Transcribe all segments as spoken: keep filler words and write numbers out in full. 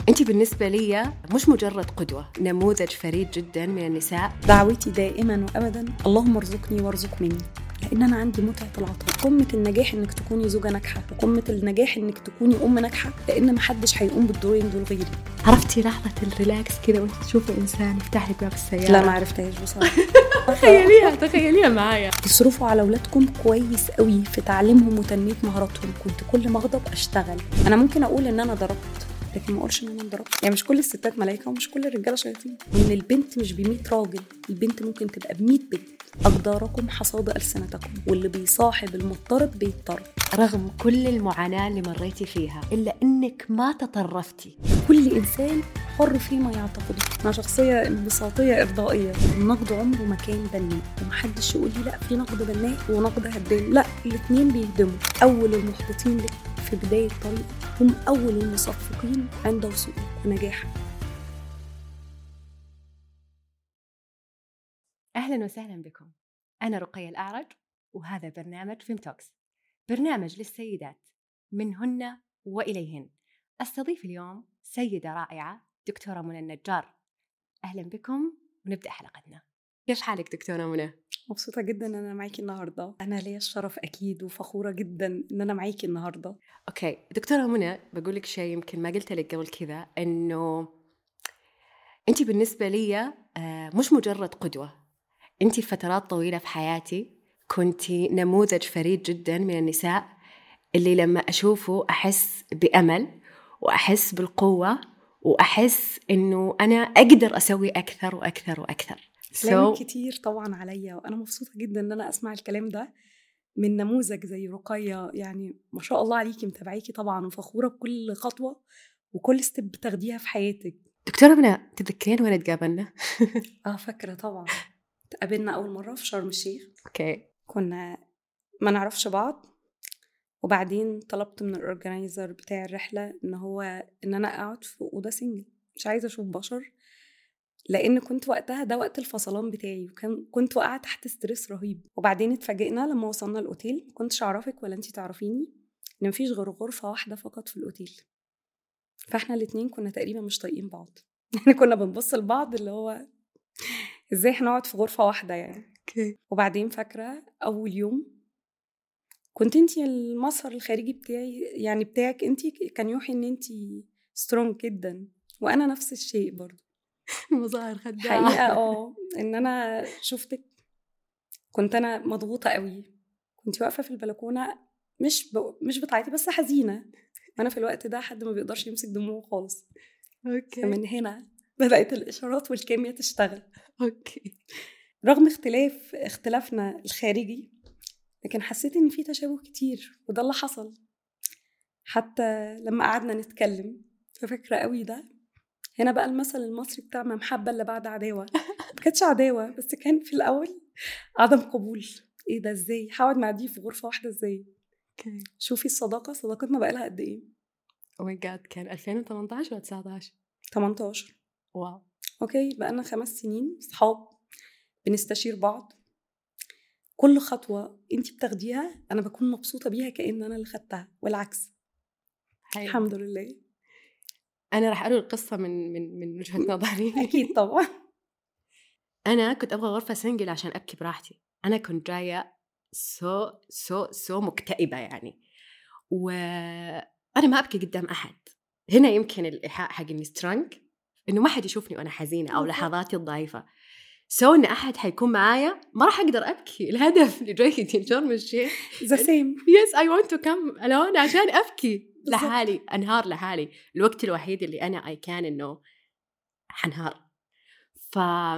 أنت بالنسبة لي مش مجرد قدوة، نموذج فريد جدا من النساء. دعوتي دائما وأبدا اللهم ارزقني وارزق مني، لأن أنا عندي متعة العطاء. قمة النجاح إنك تكوني زوجة ناجحة، وقمة النجاح إنك تكوني أم ناجحة، لأن محدش هيقوم بالدورين دول غيري. عرفتي لحظة الريلاكس كذا وأنت تشوفي إنسان يفتح لك باب السيارة؟ لا ما عرفتهاش بصراحة. تخيليها تخيليها معايا. تصرفوا على أولادكم كويس قوي في تعليمهم وتنمية مهاراتهم. كنت كل ما أغضب أشتغل. أنا ممكن أقول إن أنا ضربت، لكن ما اقولش ان انا ضربت. يعني مش كل الستات ملايكه ومش كل الرجاله شياطين، وان البنت مش بمية راجل، البنت ممكن تبقى بمية بنت. اقداركم حصاد السنتكم، واللي بيصاحب المضطرب بيضطرب. رغم كل المعاناة اللي مريتي فيها إلا إنك ما تطرفتي. كل انسان حر فيما يعتقده. انا شخصيه انبساطيه ارضائيه. النقد عمره ما كان بناء، ومحدش يقول لي لا في نقد بناء ونقد هدام. لا، الاثنين بيهدموا. اول المحبطين لك في بدايه طريق هم اول المصفقين عند وصول ونجاح. أهلا وسهلا بكم، أنا رقية الأعرج، وهذا برنامج فيم توكس، برنامج للسيدات منهن وإليهن. أستضيف اليوم سيدة رائعة، دكتورة منى النجار. أهلا بكم ونبدأ حلقتنا. كيف حالك دكتورة منى؟ مبسوطة جدا ان انا معاكي النهاردة. انا ليا الشرف اكيد وفخورة جدا ان انا معاكي النهاردة. اوكي دكتورة منى، بقول لك شيء يمكن ما قلت لك قبل كذا، انه انت بالنسبة لي مش مجرد قدوة، انت فترات طويلة في حياتي كنتي نموذج فريد جدا من النساء اللي لما اشوفه احس بامل واحس بالقوة واحس انه انا اقدر اسوي اكثر واكثر واكثر. كلام so... كتير طبعا عليا، وانا مبسوطة جدا ان انا اسمع الكلام ده من نموذج زي رقية. يعني ما شاء الله عليكي، متابعيكي طبعا وفخورة بكل خطوة وكل ستيب بتاخديها في حياتك. دكتورة منى، تذكرين وين تقابلنا؟ اه فاكرة طبعا. تقابلنا اول مرة في شرم الشيخ. اوكي. كنا ما نعرفش بعض، وبعدين طلبت من الاورجنايزر بتاع الرحلة ان هو ان انا اقعد في اوضة سنجل، مش عايزة اشوف بشر، لان كنت وقتها ده وقت الفصلان بتاعي، وكان كنت واقعه تحت ستريس رهيب. وبعدين اتفاجئنا لما وصلنا الاوتيل، ما كنتش اعرفك ولا انتي تعرفيني، ان مفيش غير غرفه واحده فقط في الاوتيل. فاحنا الاتنين كنا تقريبا مش طايقين بعض. يعني كنا بنبص لبعض اللي هو ازاي هنقعد في غرفه واحده يعني. اوكي. وبعدين فاكره اول يوم كنت انتي المظهر الخارجي بتاعي يعني بتاعك انتي كان يوحي ان انتي سترونج جدا، وانا نفس الشيء برضو. مظاهر خداعة حقيقة اه ان انا شفتك كنت انا مضغوطة قوي. كنت واقفة في البلكونة مش ب... مش بتعيطي بس حزينة، وانا في الوقت ده حد ما بيقدرش يمسك دموعه خالص. اوكي. فمن هنا بدأت الاشارات والكيمياء تشتغل. اوكي. رغم اختلاف اختلافنا الخارجي، لكن حسيت ان في تشابه كتير، وده اللي حصل حتى لما قعدنا نتكلم. ففكرة قوي ده. هنا بقى المثل المصري بتاع ما محبة اللي بعد عداوة. ما كانتش عداوة، بس كان في الأول عدم قبول. ايه ده؟ ازاي هقعد مع دي في غرفة واحدة؟ ازاي؟ اوكي. شوفي الصداقة، صداقتنا بقى لها قد ايه؟ او ماي جاد، كان ألفين وثمانية عشر ولا تسعة عشر؟ تمنتاشر. واو. اوكي، بقى لنا خمس سنين صحاب، بنستشير بعض. كل خطوة انتي بتاخديها انا بكون مبسوطة بيها كأن انا اللي خدتها، والعكس. حلو. الحمد لله. انا راح اقول القصة من من من وجهة نظري. اكيد طبعا. انا كنت ابغى غرفة سنجل عشان ابكي براحتي. انا كنت جاية سو سو سو مكتئبة يعني، وانا ما ابكي قدام احد. هنا يمكن الايحاء حق اني سترونج، انه ما حد يشوفني وانا حزينة او لحظاتي الضعيفة. سو ان احد حيكون معايا ما راح اقدر ابكي. الهدف لجويتي شرم الشيخ ذا سيم. يس اي ونت تو كم الون عشان ابكي لحالي، انهار لحالي. الوقت الوحيد اللي انا اي كان انه حنهار. ف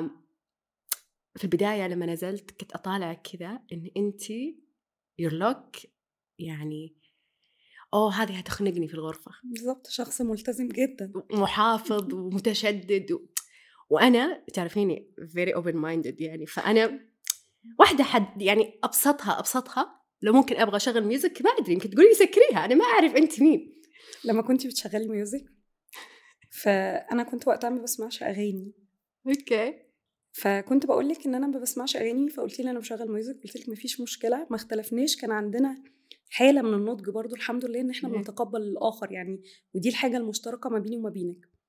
في البدايه لما نزلت كنت اطالع كذا ان انتي يور لوك، يعني اوه هذه هتخنقني في الغرفه. بالضبط، شخص ملتزم جدا، محافظ ومتشدد و... وانا تعرفيني very open minded يعني. فانا واحدة حد يعني أبسطها أبسطها لو ممكن أبغى أشغل ميوزك ما أدري، يمكن تقولي سكريها، أنا ما أعرف أنت مين. لما كنتي بتشغلي ميوزك فأنا كنت وقتها ما بسمعش أغاني. أوكي. فكنت بقولك إن أنا ما بسمعش أغاني، فقلتي لي أنا بشغل ميوزك، قلتلك مفيش مشكلة، ما اختلفناش. كان عندنا حالة من النضج برضو الحمد لله، إن إحنا بنتقبل الآخر يعني، ودي الحاجة المشتركة ما بيني وما بينك.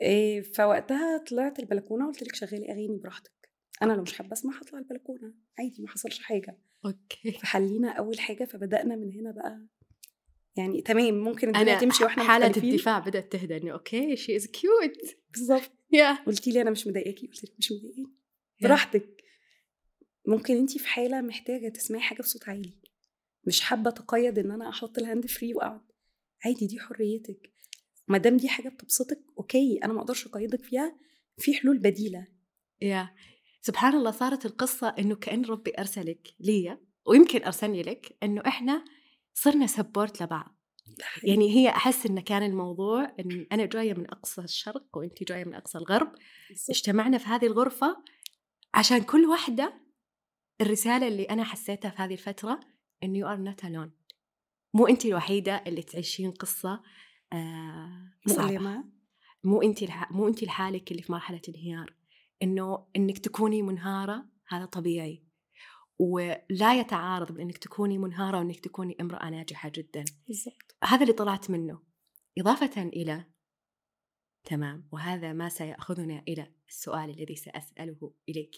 إيه، فوقتها طلعت البلكونه وقلت لك شغلي اغاني براحتك، انا لو مش حابه اسمع هطلع البلكونه عادي، ما حصلش حاجه. اوكي. فحلينا اول حاجه، فبدانا من هنا بقى يعني تمام، ممكن الدنيا انا تمشي ح- واحنا حالة مختلفين. الدفاع بدأت تهدى، انه اوكي شي از كيوت. بالظبط. يا قلتي لي انا مش مضايقاكي، قلت لك مش مضايقاني يا براحتك. ممكن انتي في حاله محتاجه تسمعي حاجه بصوت عالي، مش حابه اتقيد ان انا احط الهاند فري واقعد، عادي دي حريتك. ما دام دي حاجه بتبسطك اوكي، انا ما اقدرش اقيدك فيها، في حلول بديله. يا سبحان الله، صارت القصة انه كأن ربي ارسلك لي، ويمكن ارسلني لك، انه احنا صرنا سبورت لبعض. يعني هي احس انه كان الموضوع ان انا جاية من اقصى الشرق وانتي جاية من اقصى الغرب، بالظبط. اجتمعنا في هذه الغرفة عشان كل واحدة الرسالة اللي أنا حسيتها في هذه الفترة إنه you are not alone. مو أنتي الوحيدة اللي تعيشين قصة آه صعبة، مؤلمه. مو أنتي الح... مو أنتي لحالك اللي في مرحلة انهيار. إنه إنك تكوني منهارة هذا طبيعي، ولا يتعارض بإنك تكوني منهارة وإنك تكوني امرأة ناجحة جدا. بالظبط. هذا اللي طلعت منه. إضافة إلى تمام، وهذا ما سيأخذنا إلى السؤال الذي سأسأله إليك،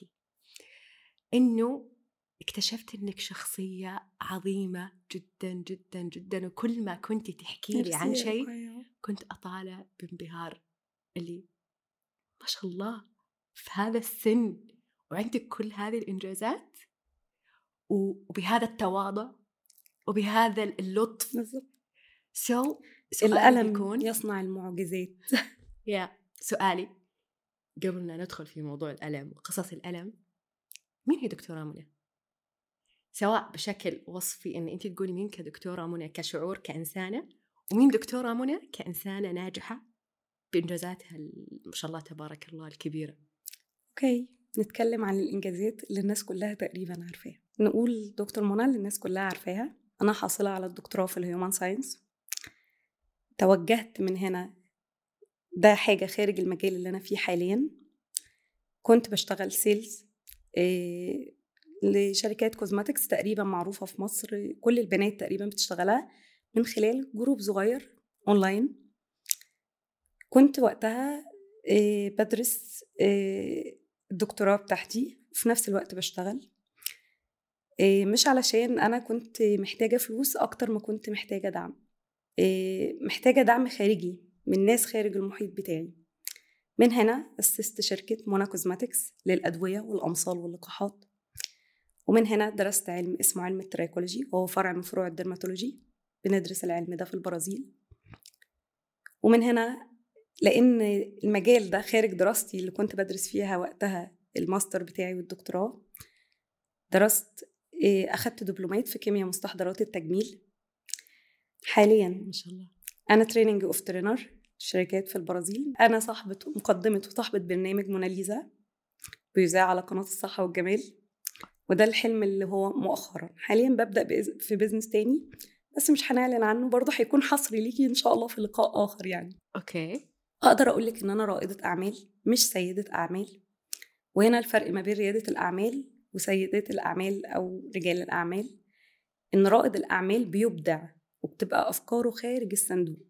إنه اكتشفت إنك شخصية عظيمة جدا جدا جدا، وكل ما كنت تحكي لي عن شيء كنت أطالع بانبهار، اللي ما شاء الله في هذا السن وعندك كل هذه الإنجازات وبهذا التواضع وبهذا اللطف. بالظبط. سو سؤالي الألم يكون يصنع المعجزات. يا سؤالي قبل ما ندخل في موضوع الألم وقصص الألم، مين هي دكتورة منى؟ سواء بشكل وصفي إن أنت تقولي مين كدكتورة منى كشعور كإنسانة، ومين دكتورة منى كإنسانة ناجحة بإنجازاتها ما شاء الله تبارك الله الكبيرة. اوكي، نتكلم عن الإنجازات اللي الناس كلها تقريبا عارفاها. نقول دكتور منى اللي الناس كلها عارفاها. أنا حاصلة على الدكتوراه في الهيومن ساينس. توجهت من هنا، ده حاجة خارج المجال اللي أنا فيه حاليا. كنت بشتغل سيلز إيه لشركات كوزماتكس تقريبا معروفة في مصر، كل البنات تقريبا بتشتغلها من خلال جروب صغير أونلاين. كنت وقتها إيه بدرس إيه الدكتوراه بتاعتي وفي نفس الوقت بشتغل، إيه مش علشان أنا كنت محتاجة فلوس أكتر ما كنت محتاجة دعم، إيه محتاجة دعم خارجي من ناس خارج المحيط بتاعي. من هنا أسست شركة منى كوزماتكس للأدوية والأمصال واللقاحات، ومن هنا درست علم اسمه علم الترايكولوجي، وهو فرع من فروع الدرماتولوجي، بندرس العلم ده في البرازيل. ومن هنا لأن المجال ده خارج دراستي اللي كنت بدرس فيها وقتها الماستر بتاعي والدكتوراه، درست أخدت دبلومات في كيمياء مستحضرات التجميل. حاليا ما شاء الله أنا تريننج أوف ترينر شركات في البرازيل. أنا صاحبة مقدمة وصاحبة برنامج موناليزا بيذاع على قناة الصحة والجمال، وده الحلم اللي هو مؤخرا. حاليا ببدأ في بيزنس تاني بس مش هنعلن عنه، برضه هيكون حصري ليكي إن شاء الله في لقاء آخر. يعني أوكي، أقدر أقولك إن أنا رائدة أعمال مش سيدة أعمال، وهنا الفرق ما بين ريادة الأعمال وسيدات الأعمال أو رجال الأعمال، إن رائد الأعمال بيبدع وبتبقى أفكاره خارج الصندوق،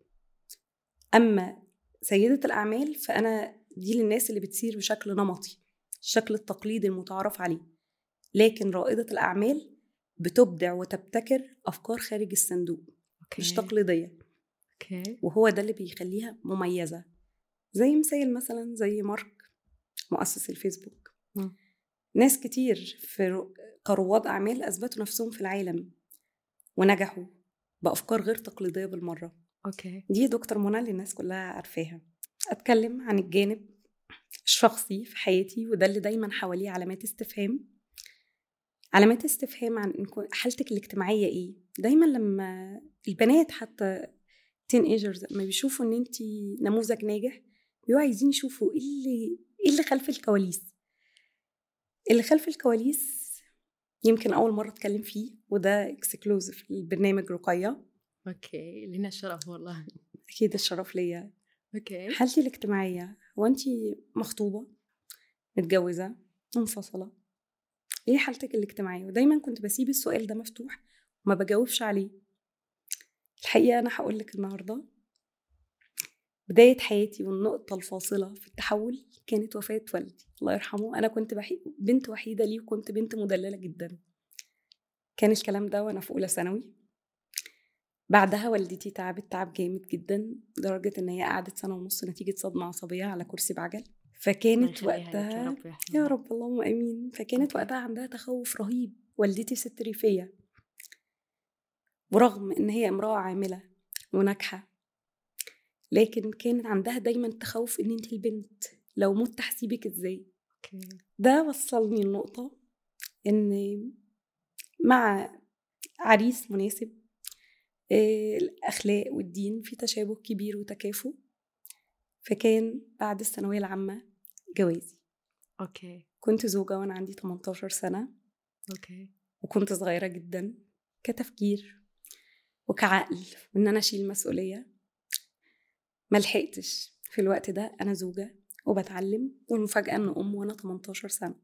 أما سيدة الأعمال فأنا دي للناس اللي بتسير بشكل نمطي، الشكل التقليدي المتعارف عليه. لكن رائدة الأعمال بتبدع وتبتكر أفكار خارج الصندوق، أوكي. مش تقليدية. أوكي. وهو ده اللي بيخليها مميزة. زي مثال مثلا زي مارك مؤسس الفيسبوك، م. ناس كتير في كرواد أعمال أثبتوا نفسهم في العالم ونجحوا بأفكار غير تقليدية بالمرة. أوكي. دي دكتور منى اللي الناس كلها عارفاها. أتكلم عن الجانب الشخصي في حياتي، وده اللي دايما حواليه علامات استفهام. علامات استفهام عن حالتك الاجتماعية إيه. دايما لما البنات حتى تين ايجرز لما بيشوفوا ان انتي نموذج ناجح بيبقوا عايزين يشوفوا ايه اللي ايه اللي خلف الكواليس. اللي خلف الكواليس يمكن اول مره اتكلم فيه، وده اكسكلوزيف البرنامج رقية. أوكي، لنا الشرف والله. اكيد الشرف ليا. أوكي. حالتي الاجتماعيه، هو انتي مخطوبه، متجوزه، منفصله، ايه حالتك الاجتماعيه؟ ودايما كنت بسيب السؤال ده مفتوح وما بجاوبش عليه. الحقيقه انا هقول لك النهارده بداية حياتي والنقطة الفاصلة في التحول كانت وفاة والدي الله يرحمه. أنا كنت بحي... بنت وحيدة ليه، وكنت بنت مدللة جدا. كان الكلام ده وأنا في أولى ثانوي. بعدها والدتي تعبت تعب جامد جدا لدرجة إن هي قعدت سنة ونص نتيجة صدمة عصبية على كرسي بعجل. فكانت وقتها يا رب يا رب اللهم امين. فكانت أوكي. وقتها عندها تخوف رهيب. والدتي ست ريفيه، ورغم ان هي امراه عامله وناجحه، لكن كانت عندها دايما تخوف ان انت البنت لو مت هسيبك ازاي. أوكي. ده وصلني النقطه ان مع عريس مناسب الاخلاق والدين في تشابه كبير وتكافؤ. فكان بعد الثانويه العامه جوازي. أوكي. كنت زوجة وأنا عندي تمنتاشر سنة. أوكي. وكنت صغيرة جدا كتفكير وكعقل، وإن أنا أشيل مسؤولية. ملحقتش في الوقت ده، أنا زوجة وبتعلم، والمفاجأة أن أم وأنا تمنتاشر سنة.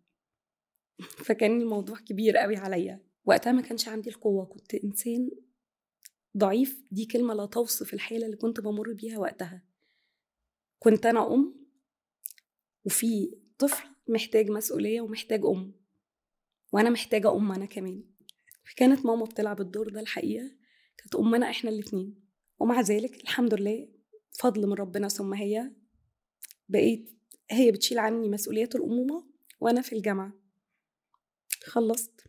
فكان الموضوع كبير قوي عليا وقتها. ما كانش عندي القوة، كنت إنسان ضعيف. دي كلمة لا توصف الحالة اللي كنت بمر بيها وقتها. كنت أنا أم وفي طفل محتاج مسؤولية ومحتاج أم، وأنا محتاجة أم أنا كمان. كانت ماما بتلعب الدور ده. الحقيقة كانت أمنا إحنا الاتنين، ومع ذلك الحمد لله فضل من ربنا ثم هي بقيت هي بتشيل عني مسؤولية الأمومة. وأنا في الجامعة خلصت،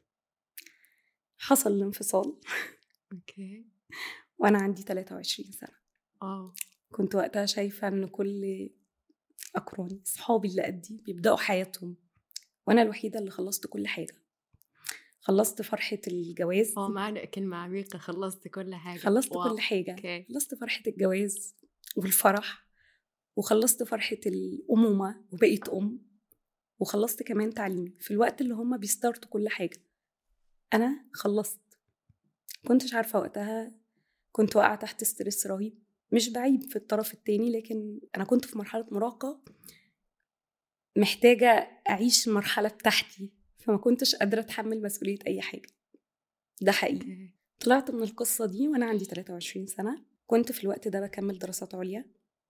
حصل الانفصال. أوكي. وأنا عندي تلاتة وعشرين سنة. أوه. كنت وقتها شايفة أن كل أقراني صحابي اللي قدي بيبدأوا حياتهم، وأنا الوحيدة اللي خلصت كل حاجة. خلصت فرحة الجواز. أوه، معنا كلمة عميقة، خلصت كل حاجة. خلصت واو. كل حاجة. أوكي. خلصت فرحة الجواز والفرح، وخلصت فرحة الأمومة وبقيت أم، وخلصت كمان تعليمي في الوقت اللي هم بيستارتوا كل حاجة. أنا خلصت. كنتش عارفة وقتها، كنت واقعة تحت ستريس رهيب. مش بعيب في الطرف التاني، لكن أنا كنت في مرحلة مراهقة محتاجة أعيش المرحلة بتاعتي، فما كنتش قادرة أتحمل مسؤولية أي حاجة. ده حقيقي. أوكي. طلعت من القصة دي وأنا عندي تلاتة وعشرين سنة. كنت في الوقت ده بكمل دراسات عليا،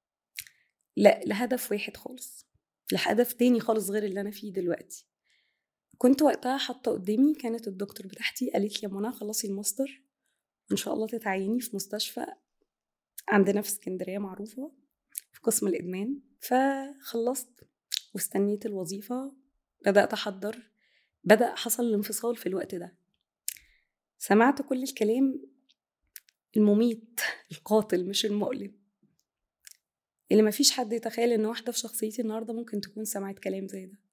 لا لهدف واحد خالص، لهدف تاني خالص غير اللي أنا فيه دلوقتي. كنت وقتها حاطة قدامي، كانت الدكتور بتاعتي قالت لي يا منى خلصي الماستر إن شاء الله تتعيني في مستشفى عندنا في اسكندرية معروفة في قسم الإدمان. فخلصت واستنيت الوظيفة، بدأت أحضر. بدأ حصل الانفصال في الوقت ده. سمعت كل الكلام المميت القاتل مش المؤلم، اللي مفيش حد يتخيل إن واحدة في شخصيتي النهاردة ممكن تكون سمعت كلام زي ده.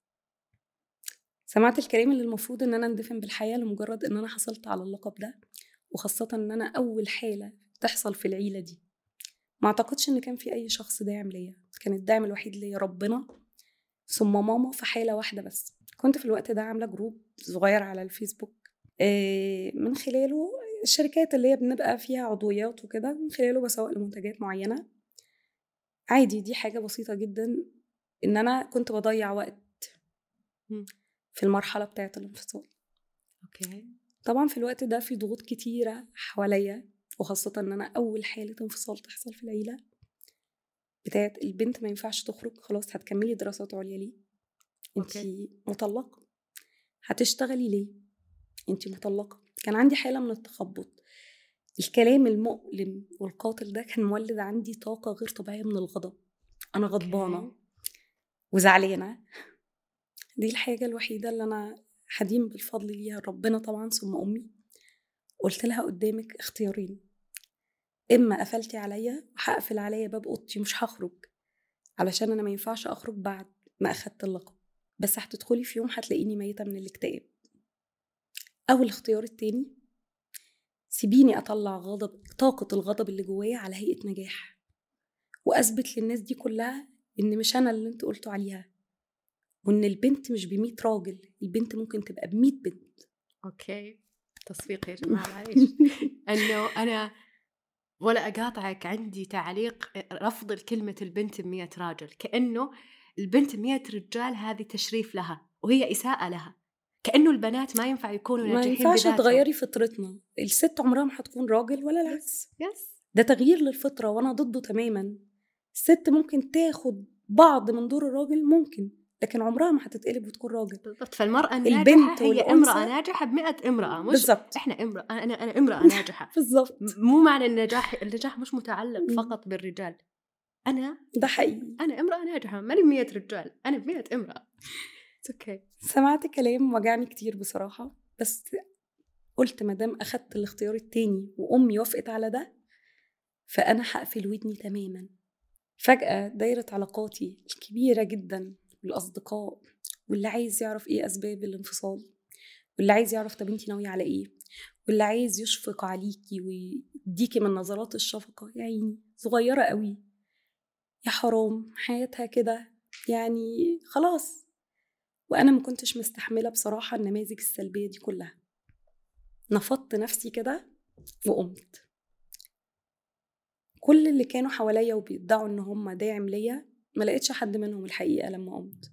سمعت الكلام اللي المفروض إن أنا اندفن بالحياة لمجرد إن أنا حصلت على اللقب ده، وخاصة إن أنا أول حالة تحصل في العيلة دي. ما أعتقدش إن كان في أي شخص داعم ليا، كان الداعم الوحيد ليا ربنا ثم ماما في حالة واحدة بس. كنت في الوقت ده عاملة جروب صغير على الفيسبوك، من خلاله الشركات اللي هي بنبقى فيها عضويات وكده، من خلاله بسوق لمنتجات معينة عادي. دي حاجة بسيطة جدا. إن أنا كنت بضيع وقت في المرحلة بتاعة الانفصال. أوكي. طبعا في الوقت ده في ضغوط كتيرة حواليا، وخاصة إن أنا أول حالة انفصال تحصل في العيلة بتاعة البنت ما ينفعش تخرج. خلاص هتكملي دراسات عليا ليه؟ انتي مطلقة. هتشتغلي ليه؟ انتي مطلقة. كان عندي حالة من التخبط. الكلام المؤلم والقاتل ده كان مولد عندي طاقة غير طبيعية من الغضب. أنا غضبانة وزعلانة. دي الحاجة الوحيدة اللي أنا حديم بالفضل ليها ربنا طبعا ثم أمي. قلت لها قدامك اختيارين، إما قفلتي عليا وهقفل عليا باب أوضتي مش هخرج، علشان أنا ما ينفعش أخرج بعد ما أخدت اللقب، بس هتدخلي في يوم هتلاقيني ميتة من الاكتئاب. أو الاختيار التاني، سيبيني أطلع غضب، طاقة الغضب اللي جوايا على هيئة نجاح، وأثبت للناس دي كلها إن مش أنا اللي انتوا قلتوا عليها، وإن البنت مش بميت راجل، البنت ممكن تبقى بميت بنت. أوكي. تصفيق يا جماعة معليش. أنه أنا ولا أقاطعك، عندي تعليق رفض الكلمة البنت بمية راجل، كأنه البنت بمية رجال هذه تشريف لها وهي إساءة لها، كأنه البنات ما ينفع يكونوا ما ناجحين ينفعش بذاتهم. تغيري فطرتنا. الست عمرها ما هتكون راجل ولا العكس. يس. ده تغيير للفطرة وأنا ضده تماما. الست ممكن تاخد بعض من دور الراجل ممكن، لكن عمرها ما هتتقلب وتكون راجل. بالضبط. فالمرأة البنت الناجحة هي والأنثى امرأة ناجحة بمئة امرأة، مش بالظبط. احنا امرأة انا انا امرأة ناجحة. بالظبط. مو معنى النجاح النجاح مش متعلق مم. فقط بالرجال. انا ده حقيقي. انا امرأة ناجحة، ماني بمية رجال، انا بمئة امرأة. اوكي. سمعت كلام وجعني كتير بصراحة، بس قلت مادام أخدت الاختيار التاني وأمي وافقت على ده فأنا هقفل ودني تماما. فجأة دايرة علاقاتي الكبيرة جدا بالأصدقاء، واللي عايز يعرف إيه أسباب الانفصال، واللي عايز يعرف طب انتي ناوية على إيه، واللي عايز يشفق عليكي ويديكي من نظرات الشفقة، يا عيني صغيرة قوي، يا حرام حياتها كده يعني خلاص. وأنا ما كنتش مستحملة بصراحة النماذج السلبية دي كلها. نفضت نفسي كده وقمت. كل اللي كانوا حواليا وبيدعوا ان هم داعم ليا ما لقيتش حد منهم الحقيقة لما قمت.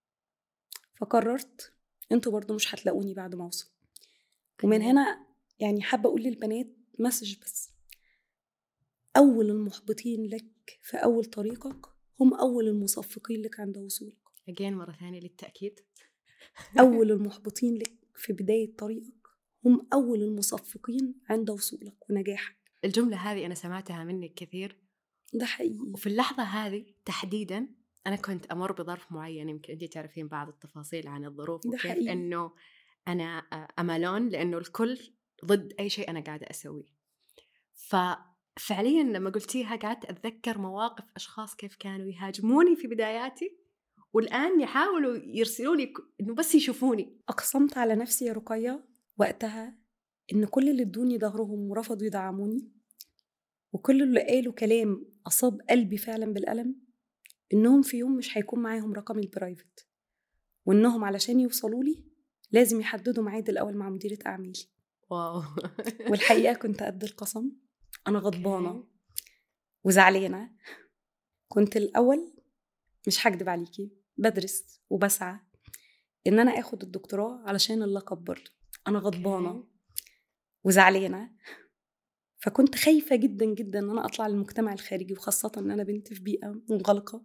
فقررت انتوا برضو مش هتلاقوني بعد ما اوصل. ومن هنا يعني حابة اقول للبنات مسج بس، اول المحبطين لك في اول طريقك هم اول المصفقين لك عند وصولك. again مرة ثانية للتأكيد. اول المحبطين لك في بداية طريقك هم اول المصفقين عند وصولك ونجاحك. الجملة هذه أنا سمعتها منك كثير. ده حقيقي. وفي اللحظة هذه تحديداً أنا كنت أمر ببظرف معين، يمكن أنتي تعرفين بعض التفاصيل عن الظروف وكيف حقيقي. أنه أنا أمالون لأنه الكل ضد أي شيء أنا قاعدة أسويه. ففعلياً لما قلتيها قعدت أتذكر مواقف أشخاص كيف كانوا يهاجموني في بداياتي والآن يحاولوا يرسلوا لي إنه بس يشوفوني. أقسمت على نفسي يا رقية وقتها إن كل اللي ادوني ظهرهم ورفضوا يدعموني، وكل اللي قالوا كلام أصاب قلبي فعلا بالألم، إنهم في يوم مش هيكون معاهم رقم البرايفت، وإنهم علشان يوصلوا لي لازم يحددوا ميعاد الأول مع مديرة أعمالي. واو. والحقيقة كنت قد القسم. أنا غضبانة وزعلانة. كنت الأول مش هكدب عليكي بدرس وبسعى إن أنا أخد الدكتوراه علشان اللقب برضه. أنا غضبانة وزعلانة. فكنت خايفة جدا جدا ان انا اطلع للمجتمع الخارجي، وخاصة ان انا بنت في بيئة منغلقة.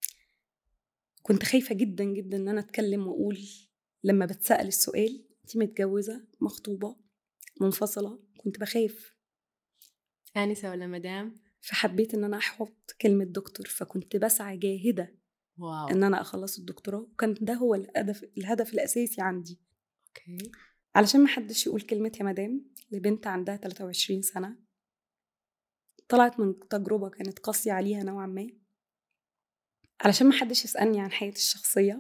كنت خايفة جدا جدا ان انا اتكلم واقول لما بتسأل السؤال انتي متجوزة مخطوبة منفصلة، كنت بخاف. آنسة ولا مدام؟ فحبيت ان انا احط كلمة دكتور، فكنت بسعى جاهدة واو. ان انا اخلص الدكتوراه، وكان ده هو الهدف الهدف الاساسي عندي. اوكي. علشان ما حدش يقول كلمة يا مدام لبنت عندها ثلاثة وعشرين سنة طلعت من تجربة كانت قاسية عليها نوعا ما، علشان ما حدش يسألني عن حياتي الشخصية،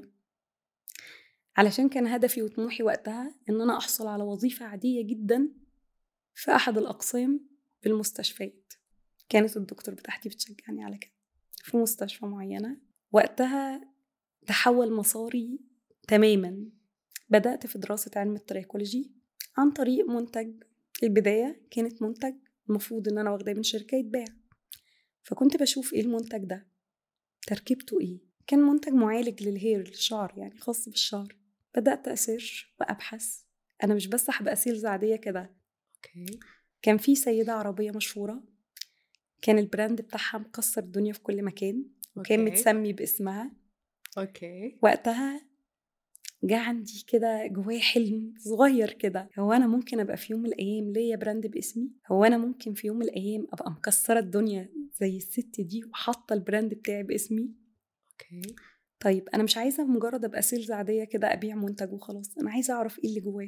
علشان كان هدفي وطموحي وقتها ان انا احصل على وظيفة عادية جدا في احد الاقسام في المستشفيات. كانت الدكتور بتاعتي بتشجعني على كده في مستشفى معينة. وقتها تحول مساري تماما. بدأت في دراسة علم الترايكولوجي عن طريق منتج. البداية كانت منتج المفروض ان انا واخداه من شركة يتباع، فكنت بشوف ايه المنتج ده تركيبته ايه. كان منتج معالج للهير للشعر، يعني خاص بالشعر. بدأت أسيرش وأبحث. أنا مش بس هبقى سيلز عادية كده. أوكي. كان في سيدة عربية مشهورة كان البراند بتاعها مكسر الدنيا في كل مكان، وكان أوكي. متسمي باسمها. أوكي. وقتها جاء عندي كده جواي حلم صغير كده، هو أنا ممكن أبقى في يوم من الأيام ليا براند باسمي؟ هو أنا ممكن في يوم من الأيام أبقى مكسرة الدنيا زي الست دي وحاطة البراند بتاعي باسمي؟ أوكي. طيب أنا مش عايزة مجرد أبقى سيلز عادية كده أبيع منتج وخلاص، أنا عايزة أعرف إيه اللي جواه.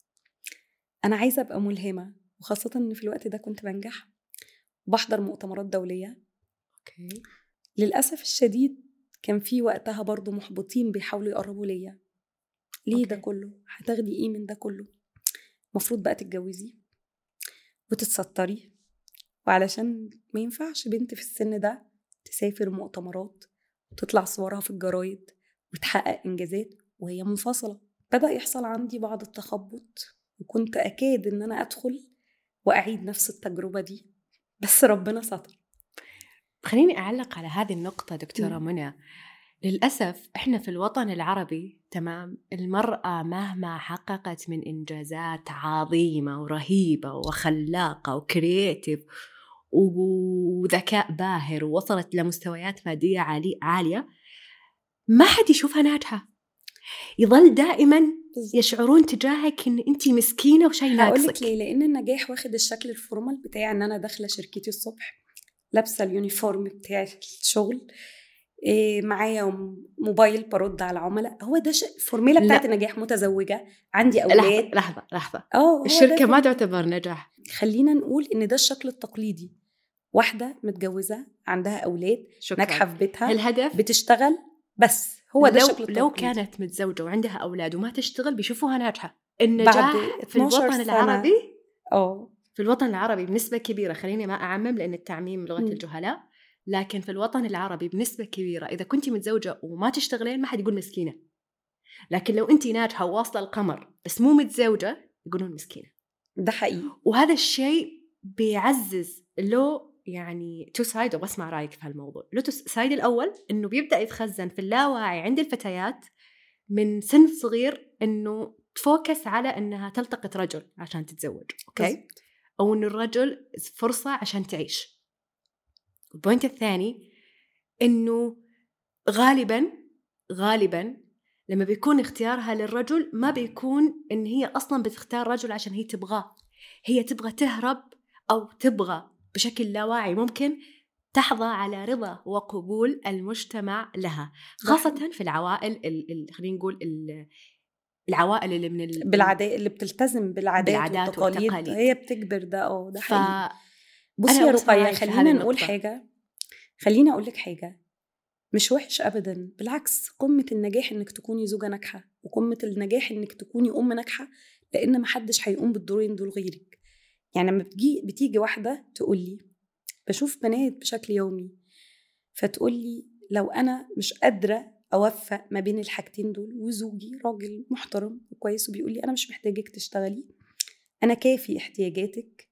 أنا عايزة أبقى ملهمة، وخاصة إن في الوقت ده كنت بنجح وبحضر مؤتمرات دولية. أوكي. للأسف الشديد كان في وقتها برضو محبطين بيحاولوا يقربوا ليا. ليه أوكي. ده كله؟ هتاخدي إيه من ده كله؟ مفروض بقى تتجوزي وتتستري، وعلشان ما ينفعش بنت في السن ده تسافر مؤتمرات وتطلع صورها في الجرايد وتحقق إنجازات وهي منفصلة. بدأ يحصل عندي بعض التخبط، وكنت أكاد إن أنا أدخل وأعيد نفس التجربة دي، بس ربنا ستر. خليني أعلق على هذه النقطة دكتورة منى. للأسف إحنا في الوطن العربي تمام، المرأة مهما حققت من إنجازات عظيمة ورهيبة وخلاقة وكرياتيف وذكاء باهر ووصلت لمستويات مادية عالية، ما حد يشوفها ناجحة، يظل دائما يشعرون تجاهك إن أنتي مسكينة وشيء ناقصك. هقولك ليه، لأن النجاح واخد الشكل الفورمال بتاعي، إن أنا داخلة شركتي الصبح لابسة اليونيفورم بتاع الشغل، إيه معايا موبايل برد على العملاء، هو ده الفورميلا بتاعت النجاح. متزوجة، عندي أولاد. لحظة لحظة لحظة أوه الشركة ما تعتبر نجاح. خلينا نقول إن ده الشكل التقليدي، واحدة متجوزة عندها أولاد، ناجحة في بيتها، الهدف بتشتغل، بس هو ده الشكل التقليدي. لو كانت متزوجة وعندها أولاد وما تشتغل بيشوفوها ناجحة. النجاح في الوطن العربي أوه في الوطن العربي بنسبة كبيرة، خليني ما أعمم لأن التعميم لغة م. الجهلاء، لكن في الوطن العربي بنسبة كبيرة إذا كنتي متزوجة وما تشتغلين ما حد يقول مسكينة، لكن لو أنتي ناجحة وواصلة القمر بس مو متزوجة يقولون مسكينة. ده حقيقي. وهذا الشيء بيعزز له يعني تو سايد، وبسمع رأيك في هالموضوع. له سايد الأول إنه بيبدأ يتخزن في اللاوعي عند الفتيات من سن صغير إنه تفوكس على إنها تلتقط رجل عشان تتزوج، أوكي؟ أو إنه الرجل فرصة عشان تعيش. البوينت الثاني إنه غالباً غالباً لما بيكون اختيارها للرجل ما بيكون إن هي أصلاً بتختار رجل عشان هي تبغاه، هي تبغى تهرب أو تبغى بشكل لا واعي ممكن تحظى على رضا وقبول المجتمع لها، خاصة في العوائل خلينا نقول العوائل اللي من بالعادات اللي بتلتزم بالعادات, بالعادات والتقاليد, والتقاليد هي بتجبر ده. اه ده حقيقي. بصي يا رقية، خلينا نقول حاجة خلينا أقول لك حاجة مش وحش أبدا، بالعكس قمة النجاح إنك تكوني زوجة ناجحة، وقمة النجاح إنك تكوني أم ناجحة، لأن محدش هيقوم بالدورين دول غيرك. يعني لما بتجي بتيجي واحدة تقولي، بشوف بنات بشكل يومي فتقولي لو أنا مش قادرة أوفق ما بين الحاجتين دول، وزوجي راجل محترم وكويس وبيقولي أنا مش محتاجك تشتغلي، أنا كافي احتياجاتك،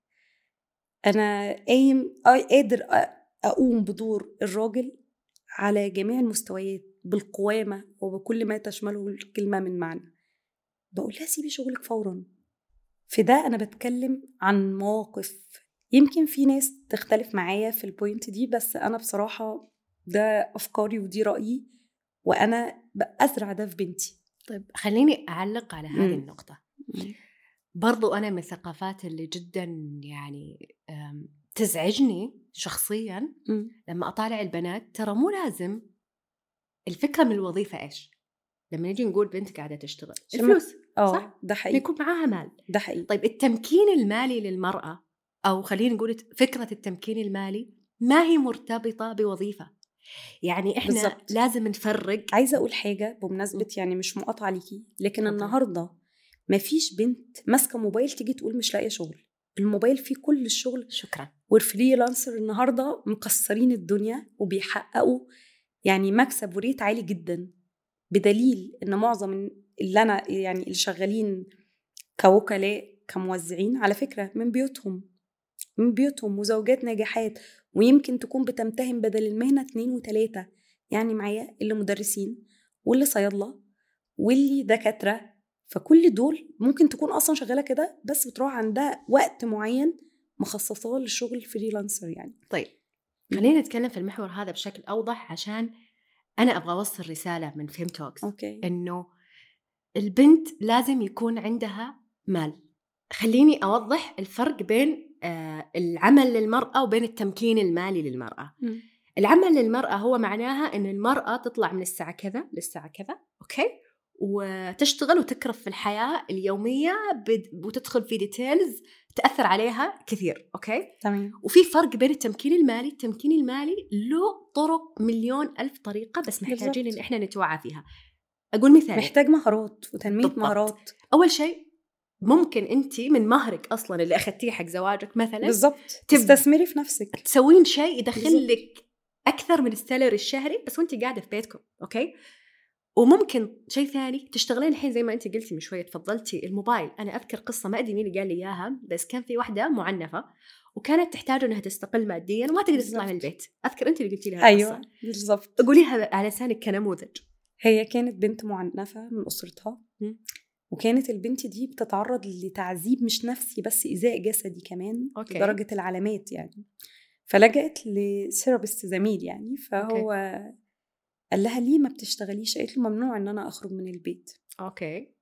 أنا قايم قادر أقوم بدور الراجل على جميع المستويات بالقوامة وبكل ما تشمله الكلمة من معنى، بقولها سيبي شغلك فورا. في ده أنا بتكلم عن مواقف، يمكن في ناس تختلف معايا في البوينت دي، بس أنا بصراحة ده أفكاري ودي رأيي، وأنا بأزرع ده في بنتي. طيب خليني أعلق على هذه النقطة. م. برضو أنا من الثقافات اللي جدا يعني تزعجني شخصيا م. لما أطالع البنات، ترى مو لازم الفكرة من الوظيفة إيش، لما نيجي نقول بنت قاعدة تشتغل الفلوس، صح؟ ده حقيقي، يكون معاها مال، ده حقيقي. طيب التمكين المالي للمرأة، أو خلينا نقول فكرة التمكين المالي ما هي مرتبطة بوظيفة. يعني إحنا بالزبط. لازم نفرق. عايزة أقول حاجة بمناسبة م. يعني مش مقاطعة ليكي، لكن حضر. النهاردة ما فيش بنت ماسكة موبايل تيجي تقول مش لاقية شغل، الموبايل فيه كل الشغل. شكرا. والفريلانسر النهاردة مكسرين الدنيا وبيحققوا يعني مكسب وريت عالي جدا، بدليل ان معظم اللي انا يعني اللي شغالين كوكلاء كموزعين على فكرة من بيوتهم من بيوتهم وزوجات ناجحات، ويمكن تكون بتمتهن بدل المهنة اتنين وتلاتة. يعني معايا اللي مدرسين واللي صيادلة واللي دكاترة، فكل دول ممكن تكون اصلا شغالة كده بس بتروح عندها وقت معين مخصصة للشغل الفريلانسر يعني. طيب خلينا نتكلم في المحور هذا بشكل أوضح، عشان أنا أبغى أوصل رسالة من فيم توكس، أوكي. إنه البنت لازم يكون عندها مال. خليني أوضح الفرق بين آه العمل للمرأة وبين التمكين المالي للمرأة. م. العمل للمرأة هو معناها إن المرأة تطلع من الساعة كذا للساعة كذا، أوكي، وتشتغل وتكرف في الحياة اليومية وتدخل في ديتيلز تأثر عليها كثير، أوكي تمام. وفي فرق بين التمكين المالي. التمكين المالي له طرق مليون ألف طريقة، بس محتاجين إن إحنا نتوعى فيها. أقول مثال، محتاج مهارات وتنمية بالضبط. مهارات. أول شيء ممكن أنت من مهرك أصلاً اللي أخذتيه حق زواجك مثلاً بالضبط تستثمري في نفسك، تسوين شيء يدخل لك أكثر من السالري الشهري بس وأنت قاعدة في بيتكم، أوكي. وممكن شيء ثاني تشتغلين الحين زي ما أنت قلتي من شوية، تفضلتي الموبايل. أنا أذكر قصة ما أدري مين اللي قال لي إياها، بس كان في واحدة معنفة وكانت تحتاج أنها تستقل مادياً وما تقدر تطلع من البيت. أذكر أنت اللي قلتي لها أيوة القصة. بالضبط. قوليها على لسانك كنموذج. هي كانت بنت معنفة من أسرتها، م. وكانت البنت دي بتتعرض لتعذيب مش نفسي بس إيذاء جسدي كمان، أوكي. بدرجة العلامات يعني. فلجأت لثيرابيست زميل يعني، فهو أوكي. قال لها ليه ما بتشتغليش؟ قالت له ممنوع ان انا اخرج من البيت. اوكي.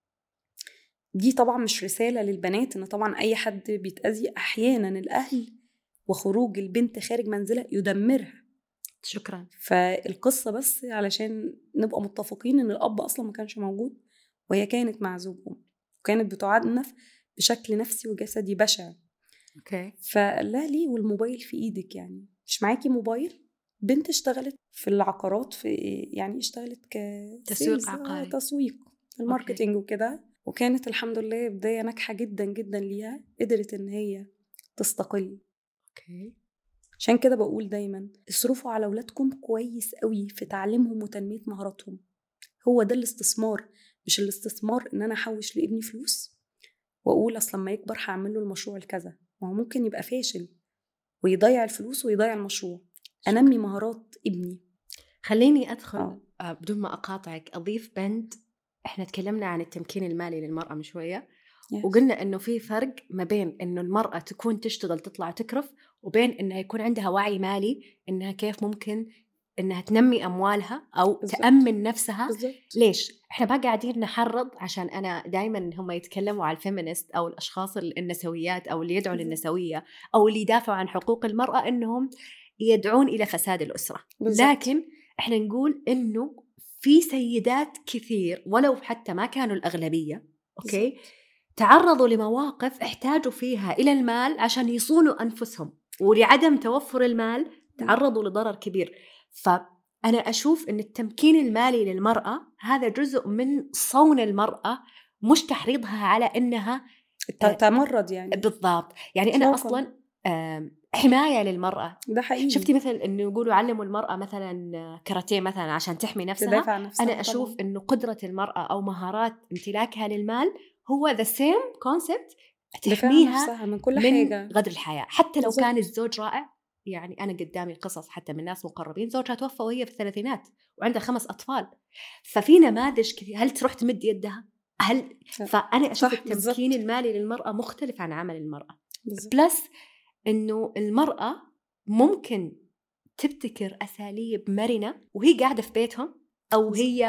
دي طبعا مش رسالة للبنات، ان طبعا اي حد بيتأذي احيانا الاهل وخروج البنت خارج منزلها يدمرها. شكرا. فالقصة بس علشان نبقى متفقين ان الاب اصلا ما كانش موجود، وهي كانت مع زوج ام، وكانت بتعنف بشكل نفسي وجسدي بشع. اوكي. فقال لها ليه والموبايل في ايدك؟ يعني مش معاكي موبايل؟ بنت اشتغلت في العقارات، في يعني اشتغلت تسويق كسيلز، عقاري. تسويق الماركتينج وكده، وكانت الحمد لله بداية ناجحة جدا جدا ليها، قدرت ان هي تستقل. اوكي. عشان كده بقول دايما اصرفوا على اولادكم كويس قوي في تعليمهم وتنمية مهاراتهم. هو ده الاستثمار، مش الاستثمار ان انا احوش لابني فلوس واقول اصلا لما يكبر هعمل له المشروع الكذا، ما هو ممكن يبقى فاشل ويضيع الفلوس ويضيع المشروع. شكرا. انمي مهارات ابني. خليني ادخل اه آه، بدون ما اقاطعك اضيف بند. احنا تكلمنا عن التمكين المالي للمرأة من شوية، يس. وقلنا انه في فرق ما بين انه المرأة تكون تشتغل تطلع تكرف، وبين انها يكون عندها وعي مالي انها كيف ممكن انها تنمي اموالها او بالزبط. تأمن نفسها. بالزبط. ليش احنا ما قاعدين نحرض؟ عشان انا دائما هم يتكلموا على الفيمينست او الاشخاص النسويات او اللي يدعوا بالزبط. للنسوية او اللي يدافعوا عن حقوق المرأة انهم يدعون الى فساد الاسرة. بالزبط. لكن احنا نقول انه في سيدات كثير ولو حتى ما كانوا الاغلبية، اوكي، بالزبط. تعرضوا لمواقف احتاجوا فيها إلى المال عشان يصونوا أنفسهم، ولعدم توفر المال تعرضوا لضرر كبير. فأنا أشوف أن التمكين المالي للمرأة هذا جزء من صون المرأة، مش تحريضها على أنها تمرض يعني. بالضبط. يعني أنا أصلا حماية للمرأة. ده حقيقي. شفتي مثل أنه يقولوا علموا المرأة مثلا كاراتيه مثلا عشان تحمي نفسها. نفسها. أنا أشوف طبعا. أنه قدرة المرأة أو مهارات امتلاكها للمال هو the same concept، تحميها من كل من حاجة، غدر الحياة. حتى لو بالزبط. كان الزوج رائع. يعني أنا قدامي قصص حتى من ناس مقربين زوجها توفى وهي في الثلاثينات وعندها خمس أطفال. ففي نماذج كثير. هل تروح تمد يدها؟ هل فأنا أشوف التمكين بالزبط. المالي للمرأة مختلف عن عمل المرأة. بالزبط. بلس إنه المرأة ممكن تبتكر أساليب مرنة وهي قاعدة في بيتهم، أو هي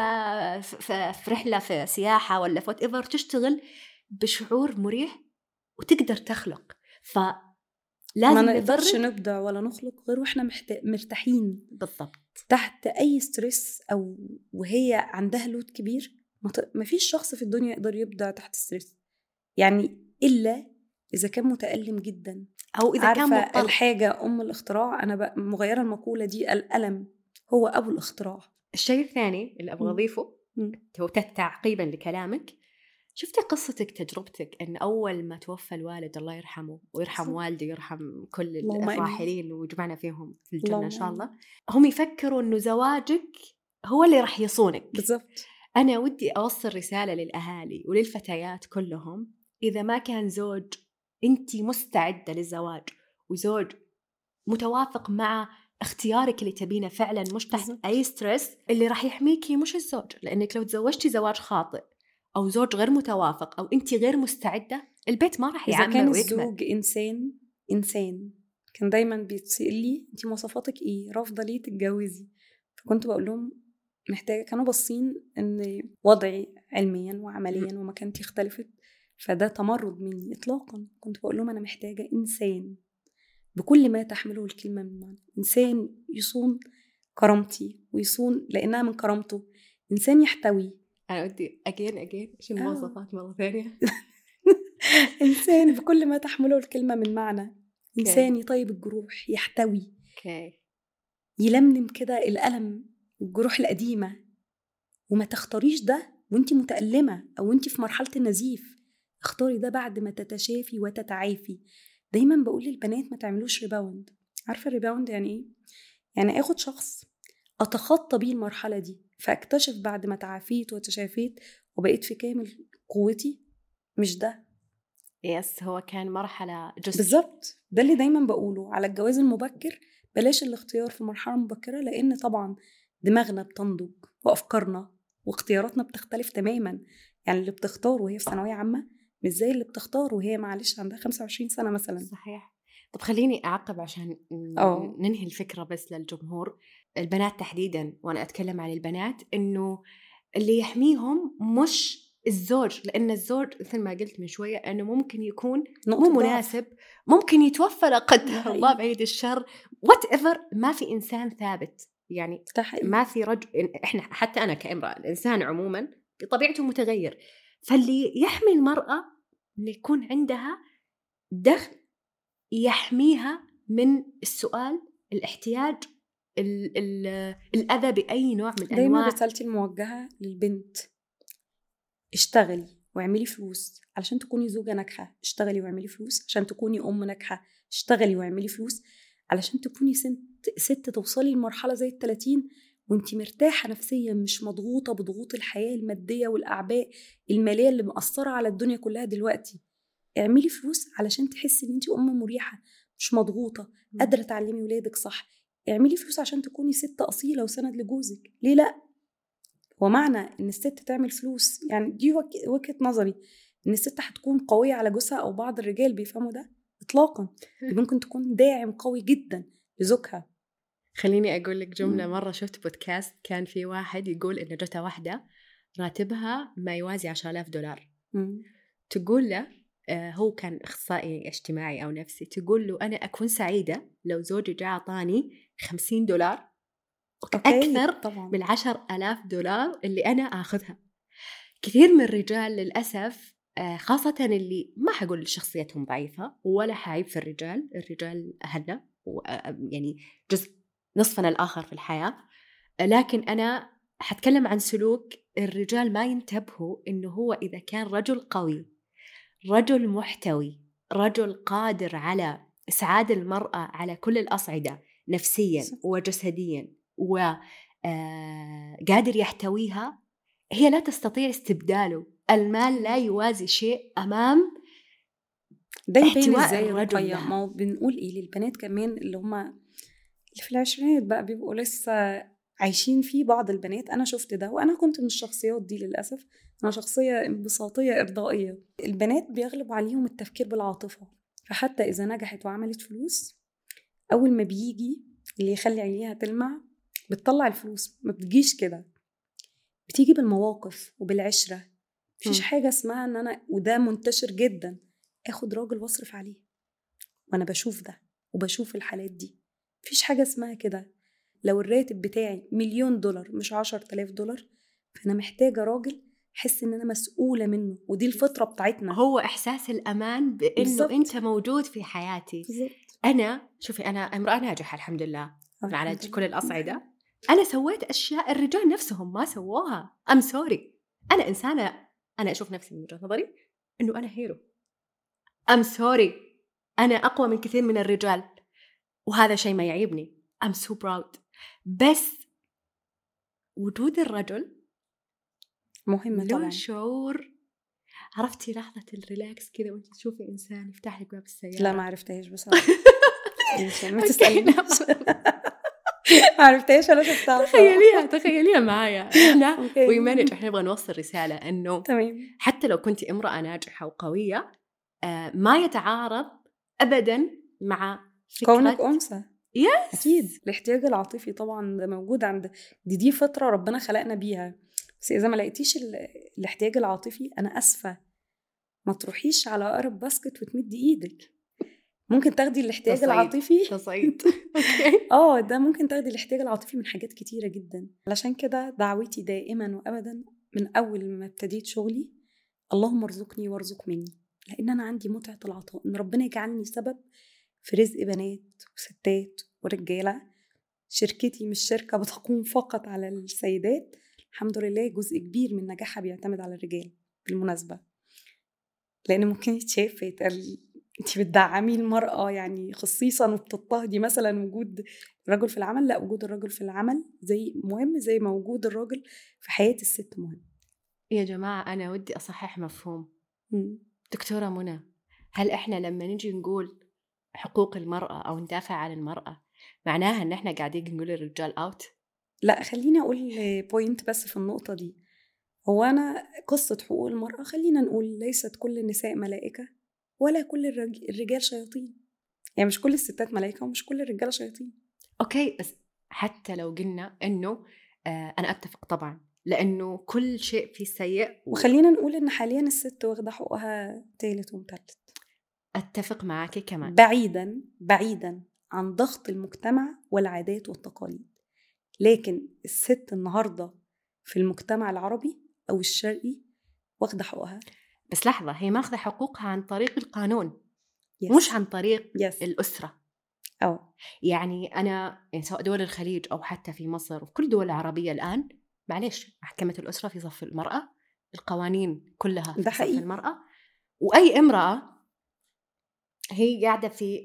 في رحلة في سياحة ولا فوت إيفر، تشتغل بشعور مريح وتقدر تخلق. فلازم ما نقدرش نبدع ولا نخلق غير وإحنا مرتاحين. بالضبط. تحت أي ستريس أو وهي عندها لود كبير، ما فيش شخص في الدنيا يقدر يبدع تحت ستريس، يعني إلا إذا كان متألم جدا أو إذا كان مضطر. الحاجة أم الاختراع. أنا بقى مغيرة المقولة دي، الألم هو أبو الاختراع. الشيء الثاني اللي أبغى أضيفه هو تعقيبا لكلامك. شفتي قصتك، تجربتك، أن أول ما توفى الوالد الله يرحمه ويرحم صح. والدي يرحم كل الراحلين ويجمعنا فيهم في الجنة إن شاء الله. هم يفكروا أنه زواجك هو اللي رح يصونك. بالضبط. أنا ودي أوصل رسالة للأهالي وللفتيات كلهم، إذا ما كان زوج أنتي مستعدة للزواج وزوج متوافق مع اختيارك اللي تبينه فعلا، مش تحت أي ستريس، اللي راح يحميكي مش الزوج. لأنك لو تزوجتي زواج خاطئ أو زوج غير متوافق أو أنتي غير مستعدة، البيت ما راح يعمر ويكمل. إذا كان الزوج إنسان إنسان كان دايما بيتسأل لي أنتي مواصفاتك إيه، رافضة ليه تتجوزي؟ فكنت بقول لهم محتاجة. كانوا باصين إن وضعي علميا وعمليا ومكانتي اختلفت، فده تمرد مني إطلاقا. كنت بقول لهم أنا محتاجة إنسان بكل ما تحمله الكلمة من معنى، إنسان يصون كرامتي ويصون لأنها من كرامته، إنسان يحتوي. أنا ودي أجين أجين شو المواصفات مرة ثانية. إنسان بكل ما تحمله الكلمة من معنى، إنسان يطيب الجروح، يحتوي، okay. يلملم كده الألم والجروح القديمة. وما تختاريش ده وانتي متألمة أو وانتي في مرحلة النزيف، اختاري ده بعد ما تتشافي وتتعافي. دايما بقول للبنات ما تعملوش ريباوند. عارفة الريباوند يعني ايه؟ يعني اخد شخص اتخطى بيه المرحلة دي فاكتشف بعد ما تعافيت وتشافيت وبقيت في كامل قوتي، مش ده. يس هو كان مرحلة جسر. بالظبط. ده اللي دايما بقوله على الجواز المبكر، بلاش الاختيار في مرحلة مبكرة، لأن طبعا دماغنا بتنضج وأفكارنا واختياراتنا بتختلف تماما. يعني اللي بتختار وهي في ثانوية عامة مش زي اللي بتختار وهي معلش عندها خمسة وعشرين سنة مثلا. صحيح. طب خليني أعقب عشان أوه. ننهي الفكرة بس للجمهور، البنات تحديدا، وأنا أتكلم عن البنات، إنه اللي يحميهم مش الزوج، لأن الزوج مثل ما قلت من شوية أنه ممكن يكون مو مناسب، ممكن يتوفى لا قدر الله بعيد الشر whatever. ما في إنسان ثابت يعني، ما في رجل، إحنا حتى أنا كامرأة، الإنسان عموما بطبيعته متغير. فاللي يحمي المرأة أن يكون عندها دخل يحميها من السؤال، الاحتياج، ال ال الأذى بأي نوع من أنواع. دايما رسالتي الموجهة للبنت: اشتغلي واعملي فلوس علشان تكوني زوجة ناجحة، اشتغلي واعملي فلوس عشان تكوني أم ناجحة، اشتغلي واعملي فلوس علشان تكوني ست, ست توصلي لمرحلة زي التلاتين وانتي مرتاحة نفسيا، مش مضغوطة بضغوط الحياة المادية والأعباء المالية اللي مأثرة على الدنيا كلها دلوقتي. اعملي فلوس علشان تحسي ان انتي أم مريحة، مش مضغوطة، قادرة تعلمي ولادك صح. اعملي فلوس عشان تكوني ست أصيلة وسند لجوزك. ليه لأ؟ ومعنى ان الست تعمل فلوس، يعني دي وجهة نظري، ان الست هتكون قوية على جوزها، او بعض الرجال بيفهموا ده اطلاقا. ممكن تكون داعم قوي جدا لزوجها. خليني اقول لك جملة. مرة شفت بودكاست كان في واحد يقول ان جتها واحدة راتبها ما يوازي عشرة آلاف دولار، مم. تقول له آه هو كان اخصائي اجتماعي او نفسي، تقول له انا اكون سعيدة لو زوجي جاء اعطاني خمسين دولار أكثر طبعاً من عشر آلاف دولار اللي أنا آخذها. كثير من الرجال للأسف، خاصة اللي ما حقول شخصيتهم ضعيفة ولا حعيب في الرجال، الرجال أهلنا يعني جزء نصفنا الآخر في الحياة، لكن أنا حتكلم عن سلوك الرجال. ما ينتبهوا إنه هو إذا كان رجل قوي، رجل محتوي، رجل قادر على إسعاد المرأة على كل الأصعدة، نفسياً وجسدياً، وقادر يحتويها، هي لا تستطيع استبداله. المال لا يوازي شيء أمام ده يبين ازاي الرقية. ما بنقول ايه للبنات كمان اللي هما اللي في العشرينات بقى بيبقوا لسه عايشين فيه. بعض البنات أنا شفت ده، وأنا كنت من الشخصيات دي للأسف. أنا شخصية انبساطية إرضائية. البنات بيغلب عليهم التفكير بالعاطفة، فحتى إذا نجحت وعملت فلوس، أول ما بيجي اللي يخلي عينيها تلمع بتطلع الفلوس. ما بتجيش كده، بتيجي بالمواقف وبالعشرة. مفيش م. حاجة اسمها أن أنا، وده منتشر جدا، أخد راجل واصرف عليه. وأنا بشوف ده وبشوف الحالات دي. مفيش حاجة اسمها كده. لو الراتب بتاعي مليون دولار مش عشر تلاف دولار، فأنا محتاجة راجل حس إن أنا مسؤولة منه، ودي الفطرة بتاعتنا. هو إحساس الأمان بإنه بالزبط. أنت موجود في حياتي بالزبط. أنا شوفي، أنا امرأة ناجحة الحمد لله على كل الأصعدة. أنا سويت أشياء الرجال نفسهم ما سووها. أم سوري، أنا إنسانة، أنا أشوف نفسي من وجهة نظري إنه أنا هيرو. أم سوري، أنا أقوى من كثير من الرجال، وهذا شيء ما يعيبني. I'm so proud. بس وجود الرجل مهمة طبعا. له شعور، عرفتي لحظة الريلاكس كذا وانت تشوفي إنسان يفتح لك باب السيارة؟ لا ما عرفتهاش بصراحة. ما تسألنيش. ما عرفتهاش ولا شفتها. تخيليها تخيليها معايا. احنا ويمانج، احنا نبغى نوصل رسالة انه تمام. حتى لو كنت امرأة ناجحة وقوية، ما يتعارض ابدا مع فكرة كونك أنثى. يس. أكيد الاحتياج العاطفي طبعا ده موجود عند دي دي فطرة ربنا خلقنا بيها. بس إذا ما لقيتيش الاحتياج العاطفي، أنا أسفة، ما تروحيش على أقرب باسكت وتمدي إيدك. ممكن تاخدي الاحتياج تصعيد. العاطفي تصعيد. اه ده ممكن تاخدي الاحتياج العاطفي من حاجات كتيرة جدا. علشان كده دعوتي دائما وأبدا من أول ما ابتديت شغلي: اللهم ارزقني وارزق مني. لأن أنا عندي متعة العطاء، إن ربنا يجعلني سبب في رزق بنات وستات ورجالة. شركتي مش شركة بتقوم فقط على السيدات، الحمد لله جزء كبير من نجاحها بيعتمد على الرجال بالمناسبة. لأن ممكن يتشاف يتقال انتي بتدعمي المرأة يعني خصيصا وبتضطهدي مثلا وجود الرجل في العمل. لا، وجود الرجل في العمل زي مهم زي ما وجود الرجل في حياة الست مهم. يا جماعة أنا ودي أصحح مفهوم. م. دكتورة منى، هل إحنا لما نجي نقول حقوق المرأة أو ندافع عن المرأة معناها إن إحنا قاعدين نقول الرجال أوت؟ لا، خليني أقول بوينت بس في النقطة دي. هو أنا قصة حقوق المرأة، خلينا نقول ليست كل النساء ملائكة ولا كل الرجال شياطين. يعني مش كل الستات ملايكة ومش كل الرجالة شياطين. أوكي، بس حتى لو قلنا إنه آه أنا أتفق طبعا، لأنه كل شيء فيه سيء. وخلينا نقول إن حاليا الست واخدة حقوقها تالت ومتلت. أتفق معاكي كمان، بعيدا بعيدا عن ضغط المجتمع والعادات والتقاليد. لكن الست النهاردة في المجتمع العربي أو الشرقي واخدة حقوقها. بس لحظة، هي ماخذة حقوقها عن طريق القانون، yes. مش عن طريق yes. الأسرة. أو يعني أنا يعني سواء دول الخليج أو حتى في مصر وفي كل دول العربية الآن، معليش، محكمة الأسرة في صف المرأة، القوانين كلها في ده صف حقيقي. المرأة، وأي امرأة هي قاعدة في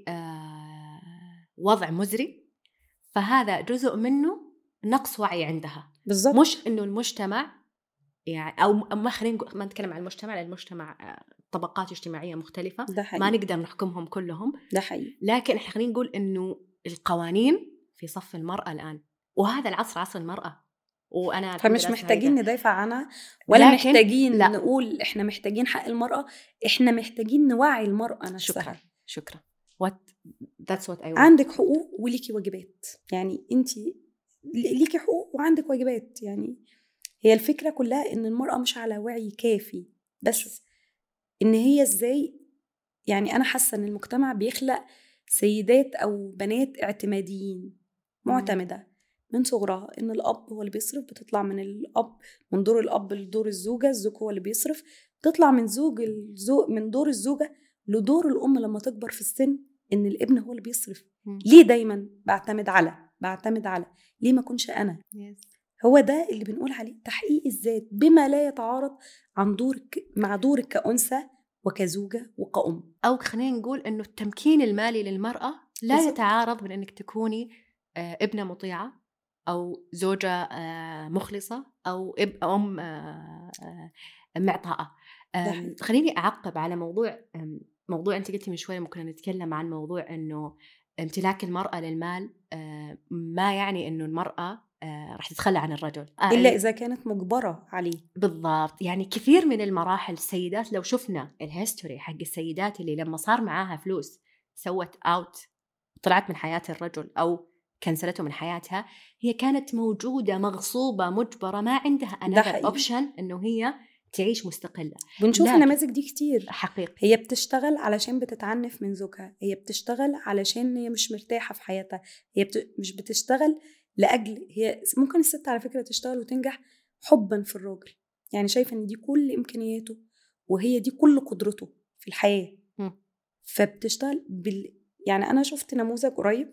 آه وضع مزري، فهذا جزء منه نقص وعي عندها. بالظبط. مش إنه المجتمع يعني، أو ما خلينا ما نتكلم عن المجتمع، لأن المجتمع آه طبقات اجتماعية مختلفة، ده حقيقي. ما نقدر نحكمهم كلهم. ده حقيقي. لكن إحنا خلينا نقول إنه القوانين في صف المرأة الآن، وهذا العصر عصر المرأة، وأنا فمش محتاجين ندافع عنها ولا محتاجين لا. نقول إحنا محتاجين حق المرأة، إحنا محتاجين نوعي المرأة نفسها. شكرا شكرا. What that's what I want. عندك حقوق وليكي واجبات، يعني أنتي ليكي حقوق وعندك واجبات. يعني هي الفكرة كلها إن المرأة مش على وعي كافي، بس إن هي إزاي. يعني أنا حاسة إن المجتمع بيخلق سيدات أو بنات اعتماديين، معتمدة من صغرها، إن الأب هو اللي بيصرف، بتطلع من الأب من دور الأب لدور الزوجة، الزوج هو اللي بيصرف، تطلع من زوج الزوج من دور الزوجة لدور الأم لما تكبر في السن، إن الابن هو اللي بيصرف. م. ليه دايما بعتمد على بعتمد على ليه ما كنش أنا؟ yes. هو ده اللي بنقول عليه تحقيق الذات، بما لا يتعارض عن دورك مع دورك كأنثى وكزوجة وكأم. أو خلينا نقول إنه التمكين المالي للمرأة لا بالزبط. يتعارض من إنك تكوني آه ابنة مطيعة أو زوجة آه مخلصة أو اب أم آه آه معطاءة. آه خليني أعقب على موضوع موضوع أنت قلتي من شوية، ممكن نتكلم عن موضوع إنه امتلاك المرأة للمال آه ما يعني إنه المرأة آه رح تتخلى عن الرجل آه إلا إذا كانت مجبرة عليه. بالضبط. يعني كثير من المراحل السيدات، لو شفنا الهيستوري حق السيدات اللي لما صار معاها فلوس سوت أوت، طلعت من حياة الرجل أو كنسلته من حياتها، هي كانت موجودة مغصوبة مجبرة، ما عندها another option إنه هي تعيش مستقلة. بنشوف النماذج دي كتير حقيقي. هي بتشتغل علشان بتتعنف من زوجها، هي بتشتغل علشان هي مش مرتاحة في حياتها، هي بت... مش بتشتغل لأجل، هي ممكن الست على فكرة تشتغل وتنجح حبا في الراجل، يعني شايفة ان دي كل إمكانياته وهي دي كل قدرته في الحياة. م. فبتشتغل بال... يعني أنا شفت نموذج قريب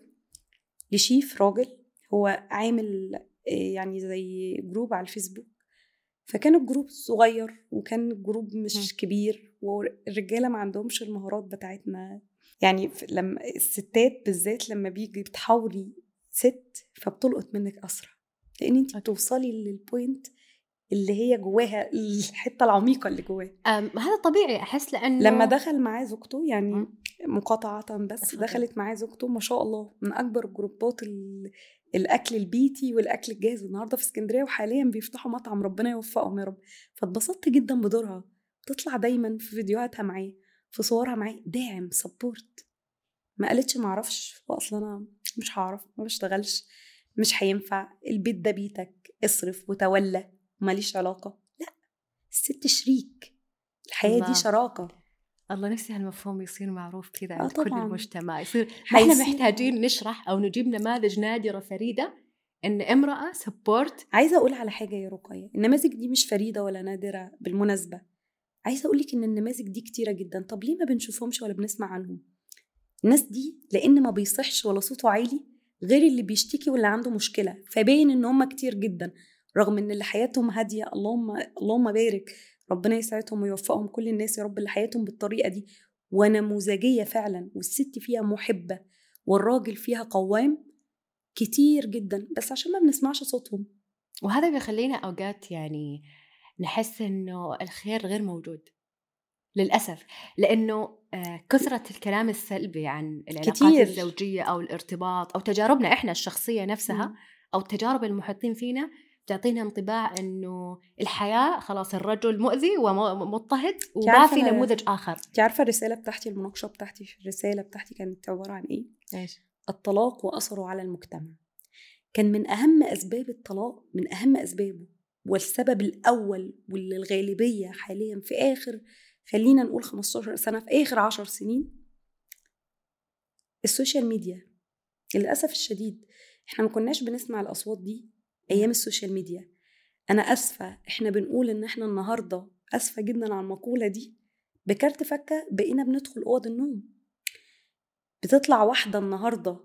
لشيف راجل، هو عامل يعني زي جروب على الفيسبوك، فكان الجروب صغير وكان الجروب مش م. كبير، والرجالة ما عندهمش المهارات بتاعتنا. يعني لما الستات بالذات لما بيجي بتحاوري ست فبتلقط منك أسرع، لأن انت بتوصلي للبوينت اللي هي جواها، الحتة العميقة اللي جواها. هذا طبيعي أحس، لأنه لما دخل معاه زوجته، يعني م. مقاطعة بس أفضل. دخلت معاه زوجته ما شاء الله من أكبر الجروبات الأكل البيتي والأكل الجاهز النهاردة في اسكندرية، وحاليا بيفتحوا مطعم، ربنا يوفقهم يا رب. فاتبسطت جدا بدورها، تطلع دايما في فيديوهاتها معاه، في صورها معاه، داعم سبورت. ما قالتش ما اعرفش، واصلا انا مش هعرف، ما بشتغلش، مش هينفع، البيت ده بيتك، اصرف وتولى، ماليش علاقة. لا، الست شريك، الحياة الله. دي شراكة. الله، نفسي هالمفهوم يصير معروف كذا عند آه كل المجتمع، يصير احنا محتاجين نشرح او نجيب نماذج نادرة فريدة ان امرأة سبورت. عايزة اقول على حاجة يا رقية، النماذج دي مش فريدة ولا نادرة بالمناسبة، عايزة اقولك ان النماذج دي كتيرة جدا. طب ليه ما بنشوفهمش ولا بنسمع عنهم؟ الناس دي لان ما بيصحش ولا صوته عالي غير اللي بيشتكي واللي عنده مشكلة، فباين ان هم كتير جدا، رغم ان اللي حياتهم هادية، اللهم اللهم بارك، ربنا يسعدهم ويوفقهم كل الناس يا رب، اللي حياتهم بالطريقة دي ونموذجية فعلا، والست فيها محبة والراجل فيها قوام، كتير جدا، بس عشان ما بنسمعش صوتهم. وهذا بيخلينا أوقات يعني نحس إنه الخير غير موجود للأسف، لأنه كثرة الكلام السلبي عن العلاقات كتير. الزوجية أو الارتباط أو تجاربنا إحنا الشخصية نفسها م. أو تجارب المحيطين فينا تعطينا انطباع إنه الحياة خلاص الرجل مؤذي ومضطهد وما تعرفة في أنا- نموذج آخر. تعرفة الرسالة بتاعتي، المناقشة بتاعتي، الرسالة بتاعتي كانت عبارة عن إيه؟ إيش؟ الطلاق وأثره على المجتمع. كان من أهم أسباب الطلاق، من أهم أسبابه والسبب الأول واللي الغالبية حاليا في آخر، خلينا نقول خمستاشر سنة، في آخر عشر سنين، السوشيال ميديا. للأسف الشديد إحنا ما كناش بنسمع الأصوات دي أيام السوشيال ميديا. أنا أسفة، إحنا بنقول إن إحنا النهاردة، أسفة جدا على المقولة دي، بكارت فكة بقينا بندخل أوض النوم. بتطلع واحدة النهاردة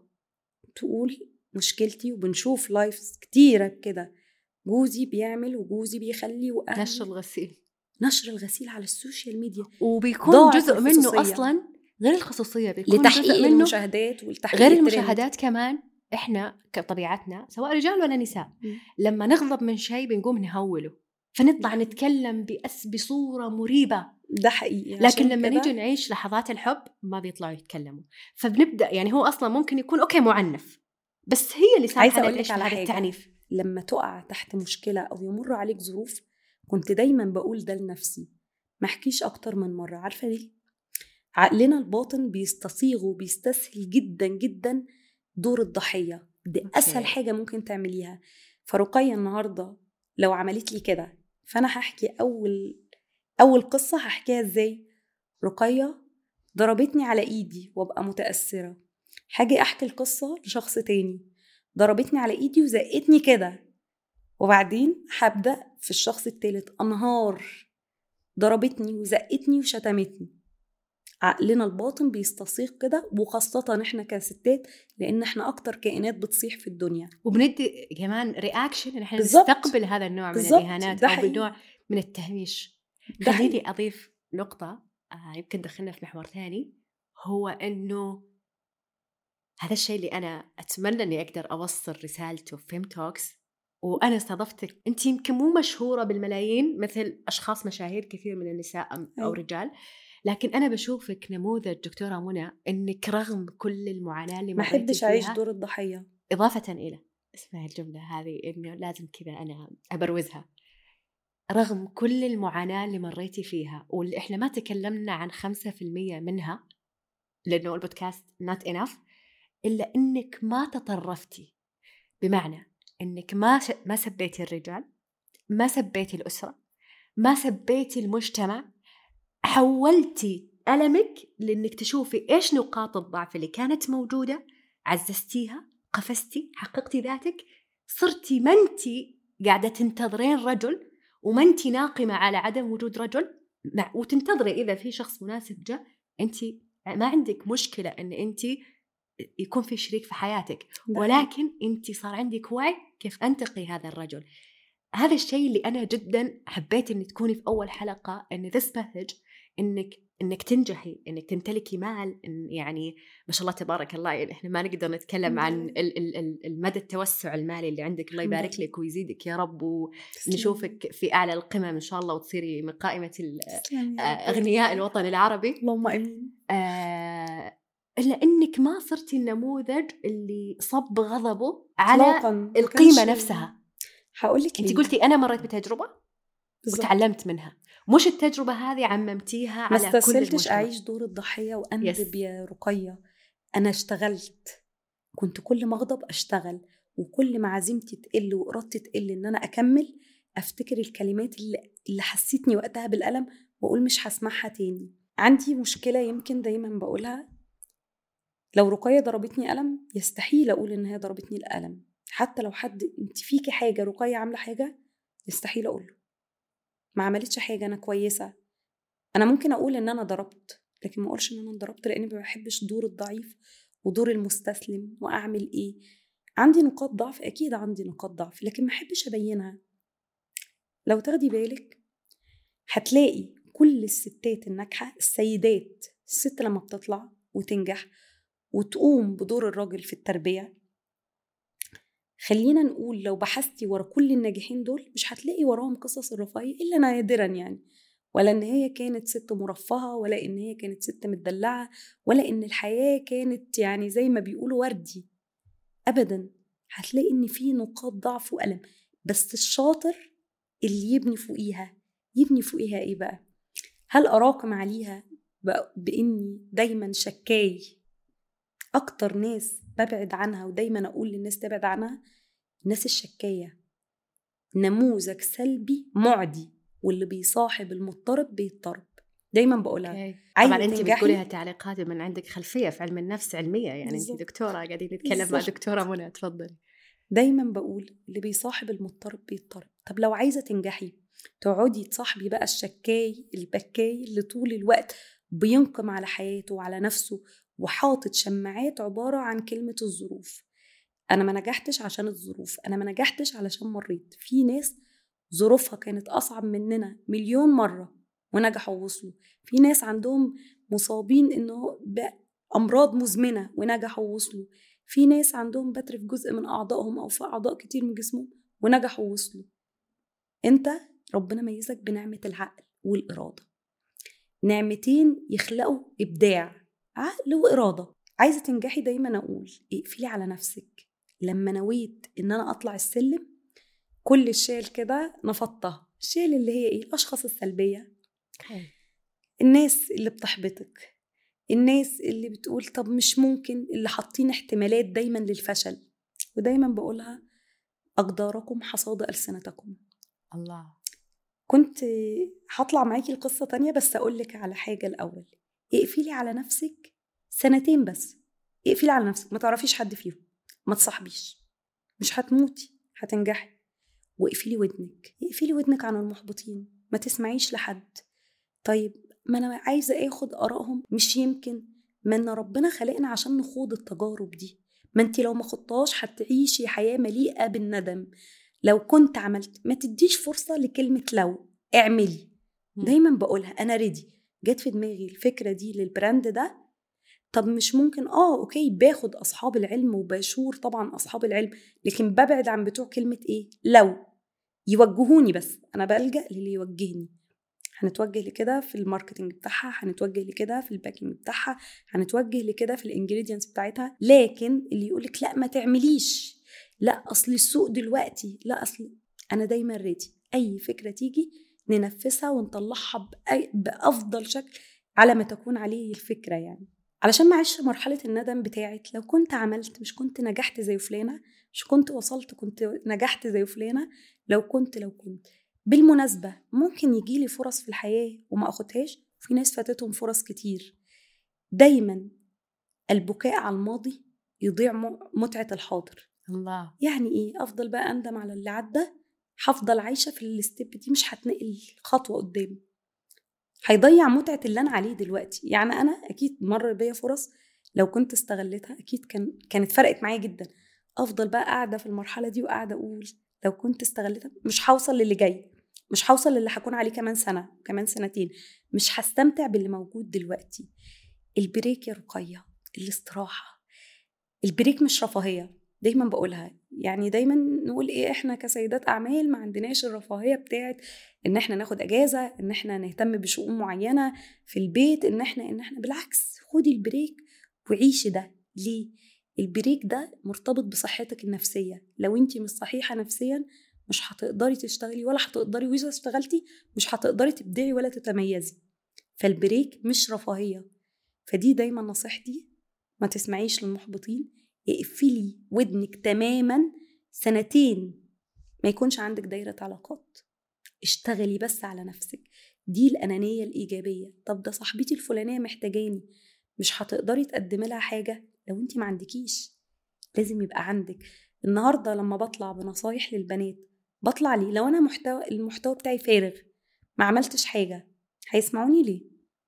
تقول مشكلتي، وبنشوف لايفز كتيرة كده، جوزي بيعمل وجوزي بيخلي وأهلي. نشر الغسيل، نشر الغسيل على السوشيال ميديا، وبيكون جزء منه الخصوصية. أصلا غير الخصوصية، بيكون لتحقيق جزء منه المشاهدات والتحقيق غير الترند. المشاهدات كمان. إحنا كطبيعتنا سواء رجال ولا نساء م. لما نغضب من شيء بنقوم نهوله، فنطلع ده نتكلم بأس بصورة مريبة. ده حقيقي. لكن عشان لما كده نيجي نعيش لحظات الحب ما بيطلعوا يتكلموا، فبنبدأ يعني هو أصلا ممكن يكون أوكي معنف، بس هي اللي عايزة سامحة أقول لك تعيش في على هذا حاجة. التعنيف. لما تقع تحت مشكلة أو يمر عليك ظروف، كنت دايما بقول ده لنفسي، ما احكيش أكتر من مرة. عارفة ليه؟ عقلنا الباطن بيستصيغ وبيستسهل جدا جدا دور الضحية. دي أوكي. أسهل حاجة ممكن تعمليها. فرقية النهاردة لو عملت لي كده، فأنا هحكي أول أول قصة هحكيها إزاي. رقية ضربتني على إيدي وأبقى متأثرة، حاجة أحكي القصة لشخص تاني، ضربتني على إيدي وزقتني كده، وبعدين هبدأ في الشخص التالت أنهار، ضربتني وزقتني وشتمتني. عقلنا الباطن بيستصيغ كده، وخاصة إحنا كستات، لأن إحنا أكتر كائنات بتصيح في الدنيا، وبندي كمان رياكشن إن إحنا بالظبط. نستقبل هذا النوع بالظبط. من الإهانات ده أو حقيقي. بالنوع من التهميش. ده حقيقي. خليني أضيف نقطة آه يمكن دخلنا في محور ثاني، هو إنه هذا الشيء اللي أنا أتمنى إني أقدر أوصل رسالته في فيم توكس. وأنا استضفتك، أنت يمكن مو مشهورة بالملايين مثل أشخاص مشاهير كثير من النساء أو أيوة. رجال، لكن أنا بشوفك نموذج دكتورة منى، إنك رغم كل المعاناة اللي ما مريتي أحبش أعيش فيها، دور الضحية. إضافة إلى، اسمعي الجملة هذه إنه لازم كذا أنا أبروزها، رغم كل المعاناة اللي مريتي فيها واللي إحنا ما تكلمنا عن خمسة في المية منها لأنه البودكاست not enough، إلا إنك ما تطرفتي. بمعنى إنك ما ش... ما سبيتي الرجال، ما سبيتي الأسرة، ما سبيتي المجتمع، حولتي ألمك لأنك تشوفي إيش نقاط الضعف اللي كانت موجودة، عززتيها، قفزتي، حققتي ذاتك، صرتي ما أنتي قاعدة تنتظرين رجل وما أنتي ناقمة على عدم وجود رجل، وتنتظري إذا في شخص مناسب جاء، أنتي ما عندك مشكلة أن أنتي يكون في شريك في حياتك، ولكن أنتي صار عندك وعي كيف أنتقي هذا الرجل. هذا الشيء اللي أنا جدا حبيت أن تكوني في أول حلقة، أن this message إنك إنك تنجحي، إنك تمتلكي مال، إن يعني ما شاء الله تبارك الله، يعني إحنا ما نقدر نتكلم عن ال ال المدى التوسع المالي اللي عندك، الله يبارك لك ويزيدك يا رب، ونشوفك في أعلى القمم إن شاء الله، وتصيري من قائمة أغنياء الوطن العربي، اللهم آمين. آه إلا إنك ما صرتي النموذج اللي صب غضبه على القيمة نفسها. هقولك أنت قلتي أنا مريت بتجربة بالزبط. وتعلمت منها، مش التجربة هذه عممتيها على كل المجتمع. ما استسهلتش أعيش دور الضحية وأندب يا رقية. أنا اشتغلت، كنت كل ما أغضب أشتغل، وكل ما عزيمتي تقل وإرادتي تقل إن أنا أكمل، أفتكر الكلمات اللي, اللي حسيتني وقتها بالألم وأقول مش هسمعها تاني. عندي مشكلة يمكن دايما بقولها، لو رقية ضربتني ألم يستحيل أقول إن هي ضربتني الألم. حتى لو حد انت فيكي حاجة، رقية عاملة حاجة، يستحيل أقوله ما عملتش حاجة، أنا كويسة. أنا ممكن أقول إن أنا ضربت، لكن ما أقولش إن أنا ضربت، لأني ما بحبش دور الضعيف ودور المستسلم. وأعمل إيه؟ عندي نقاط ضعف، أكيد عندي نقاط ضعف، لكن ما أحبش أبينها. لو تاخدي بالك هتلاقي كل الستات الناجحة، السيدات، الست لما بتطلع وتنجح وتقوم بدور الراجل في التربية، خلينا نقول لو بحثتي ورا كل الناجحين دول مش هتلاقي وراهم قصص الرفاهية إلا نادرا يعني، ولا إن هي كانت ست مرفهة، ولا إن هي كانت ست متدلعة، ولا إن الحياة كانت يعني زي ما بيقولوا وردي. أبدا، هتلاقي إن في نقاط ضعف وألم. بس الشاطر اللي يبني فوقيها. يبني فوقيها ايه بقى؟ هل اراكم عليها باني دايما شكاي؟ اكتر ناس ببعد عنها ودايما اقول للناس تبعد عنها الناس الشكاية. نموذج سلبي معدي، واللي بيصاحب المضطرب بيضطرب. دايما بقولها. طبعا عايزة انت تنجحي بتقوليها تعليقات من عندك خلفيه في علم النفس علميه، يعني انت بالظبط. دكتوره، قاعدين نتكلم مع بالظبط. دكتوره منى. تفضلي. دايما بقول اللي بيصاحب المضطرب بيضطرب. طب لو عايزة تنجحي تقعدي تصاحبي بقى الشكاي البكاي اللي طول الوقت بينقم على حياته وعلى نفسه وحاطط شماعات عبارة عن كلمة الظروف. أنا ما نجحتش عشان الظروف، أنا ما نجحتش علشان مريت. في ناس ظروفها كانت أصعب مننا مليون مرة ونجحوا ووصلوا. في ناس عندهم مصابين إنه بأمراض مزمنة ونجحوا ووصلوا. في ناس عندهم بتر في جزء من أعضائهم أو في أعضاء كتير من جسمهم ونجحوا ووصلوا. أنت ربنا ميزك بنعمة العقل والإرادة، نعمتين يخلقوا إبداع، عقل وإرادة. عايزة تنجحي دايما أقول اقفلي على نفسك. لما نويت إن أنا أطلع السلم كل الشيل كده نفضتها. الشيل اللي هي إيه؟ الأشخاص السلبية، الناس اللي بتحبطك، الناس اللي بتقول طب مش ممكن، اللي حاطين احتمالات دايما للفشل. ودايما بقولها أقداركم حصاد ألسنتكم. الله. كنت هطلع معاكي القصة تانية بس أقولك على حاجة الأول. اقفلي على نفسك سنتين بس. اقفلي على نفسك، ما تعرفيش حد فيهم، ما تصاحبيش، مش هتموتي، هتنجحي. واقفلي ودنك، اقفلي ودنك عن المحبطين، ما تسمعيش لحد. طيب ما أنا عايزة أخد آرائهم، مش يمكن ما إن ربنا خلقنا عشان نخوض التجارب دي. ما انتي لو ما خضتهاش هتعيشي حياة مليئة بالندم. لو كنت عملت، ما تديش فرصة لكلمة لو، اعملي. دايما بقولها أنا ريدي. جت في دماغي الفكرة دي للبراند ده، طب مش ممكن اه اوكي باخد أصحاب العلم وبشور طبعا أصحاب العلم، لكن ببعد عن بتوع كلمة ايه لو يوجهوني. بس أنا بلجأ للي يوجهني. هنتوجه لكده في الماركتينج بتاعها، هنتوجه لكده في الباكينج بتاعها، هنتوجه لكده في الانجريدينتس بتاعتها. لكن اللي يقولك لا ما تعمليش، لا أصل السوق دلوقتي، لا أصل، أنا دايما ريدي. أي فكرة تيجي ننفذها ونطلعها بأفضل شكل على ما تكون عليه الفكرة، يعني علشان معيش مرحلة الندم بتاعت لو كنت عملت، مش كنت نجحت زي فلانة، مش كنت وصلت كنت نجحت زي فلانة، لو كنت لو كنت. بالمناسبة ممكن يجيلي فرص في الحياة وما أخدهاش، في ناس فاتتهم فرص كتير. دايما البكاء على الماضي يضيع متعة الحاضر. الله. يعني إيه؟ أفضل بقى أندم على اللي عدى، هفضل عايشة في الستيب دي، مش هتنقل خطوة قدام، هيضيع متعة اللي أنا عليه دلوقتي. يعني أنا أكيد مر بيا فرص لو كنت استغلتها أكيد كان كانت فرقت معايا جدا. أفضل بقى قاعدة في المرحلة دي وقاعدة أقول لو كنت استغلتها مش هوصل للي جاي، مش هوصل للي هكون عليه كمان سنة كمان سنتين، مش هستمتع باللي موجود دلوقتي. البريك يا رقية، الاستراحة. البريك مش رفاهية، دايما بقولها. يعني دايما نقول ايه، احنا كسيدات اعمال ما عندناش الرفاهية بتاعت ان احنا ناخد اجازة، ان احنا نهتم بشؤون معينة في البيت، ان احنا ان احنا بالعكس خدي البريك وعيشي ده. ليه؟ البريك ده مرتبط بصحتك النفسية. لو انتي مش صحيحة نفسيا مش هتقدري تشتغلي ولا هتقدري، وإذا اشتغلتي مش هتقدري تبدعي ولا تتميزي. فالبريك مش رفاهية. فدي دايما نصيحتي، ما تسمعيش للمحبطين، اقفلي ودنك تماما سنتين، ما يكونش عندك دايرة علاقات، اشتغلي بس على نفسك. دي الأنانية الإيجابية. طب ده صاحبتي الفلانية محتاجاني، مش هتقدري تقدمي لها حاجة لو انتي ما عندكيش، لازم يبقى عندك. النهاردة لما بطلع بنصايح للبنات بطلع لي لو أنا محتوى المحتوى بتاعي فارغ ما عملتش حاجة، هيسمعوني ليه؟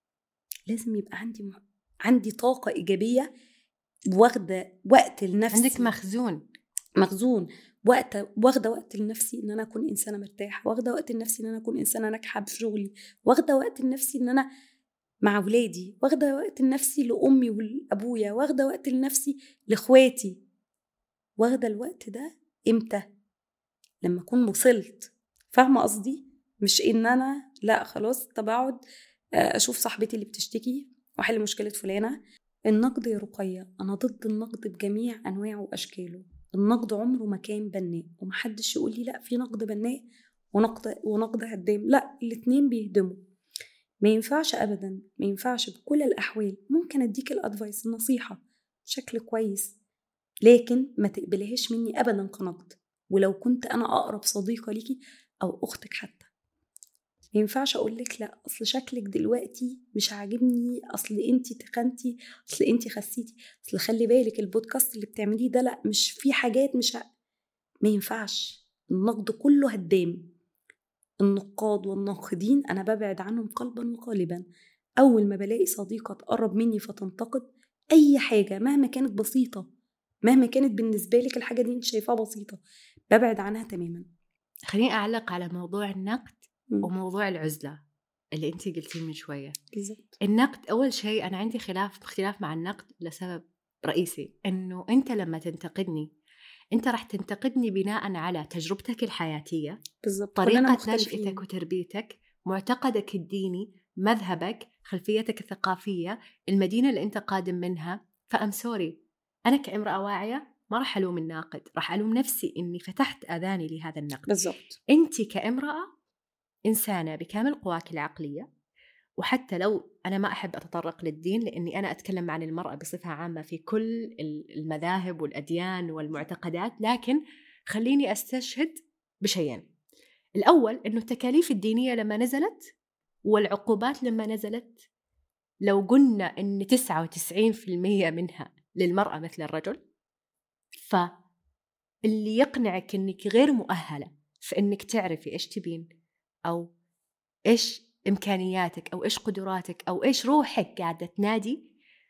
لازم يبقى عندي م... عندي طاقة إيجابية، واخدة وقت لنفسي، عندك مخزون مخزون وقت، واخدة وقت لنفسي إن أنا أكون إنسانة مرتاحة، واخدة وقت لنفسي إن أنا أكون إنسانة ناجحة في شغلي، واخدة وقت لنفسي إن أنا مع ولادي، واخدة وقت لنفسي لأمي وأبويا، واخدة وقت لنفسي لإخواتي. واخدة الوقت ده إمتى؟ لما أكون وصلت. فاهمة قصدي؟ مش إن أنا لا خلاص طب أقعد أشوف صاحبتي اللي بتشتكي وأحل مشكلة فلانة. النقد يا رقية، أنا ضد النقد بجميع أنواعه وأشكاله. النقد عمره ما كان بناء، ومحدش يقول لي لا في نقد بناء ونقد ونقد هدام، لا الاتنين بيهدموا. ما ينفعش ابدا، ما ينفعش بكل الاحوال. ممكن اديك الادفايس النصيحه بشكل كويس، لكن ما تقبلهاش مني ابدا كنقد، ولو كنت انا اقرب صديقه ليكي او اختك حتى. ما ينفعش اقول لك لا اصل شكلك دلوقتي مش عاجبني، اصل انتي تخنتي، اصل انتي خسيتي، اصل خلي بالك البودكاست اللي بتعمليه ده لا مش في حاجات مش ه... ما ينفعش. النقد كله هدام. النقاد والناقدين انا ببعد عنهم قلبا وقالبا. اول ما بلاقي صديقه تقرب مني فتنتقد اي حاجه مهما كانت بسيطه، مهما كانت بالنسبه لك الحاجه دي انت شايفاها بسيطه، ببعد عنها تماما. خليني أعلق على موضوع النقد م. وموضوع العزلة اللي أنتي قلتيه من شوية. بالظبط. النقد أول شيء أنا عندي خلاف اختلاف مع النقد لسبب رئيسي، إنه أنت لما تنتقدني أنت راح تنتقدني بناء على تجربتك الحياتية، بالظبط. كلنا طريقة مختلفين. نشأتك وتربيتك، معتقدك الديني، مذهبك، خلفيتك الثقافية، المدينة اللي أنت قادم منها. فأم سوري، أنا كامرأة واعية ما راح ألوم الناقد، راح ألوم نفسي إني فتحت آذاني لهذا النقد. بالظبط. أنت كامرأة إنسانة بكامل قواك العقلية، وحتى لو أنا ما أحب أتطرق للدين لأني أنا أتكلم عن المرأة بصفة عامة في كل المذاهب والأديان والمعتقدات، لكن خليني أستشهد بشيئين. الأول أنه التكاليف الدينية لما نزلت والعقوبات لما نزلت، لو قلنا أن تسعة وتسعين بالمئة منها للمرأة مثل الرجل، فاللي يقنعك أنك غير مؤهلة في أنك تعرفي إيش تبين أو إيش إمكانياتك أو إيش قدراتك أو إيش روحك قاعدة تنادي،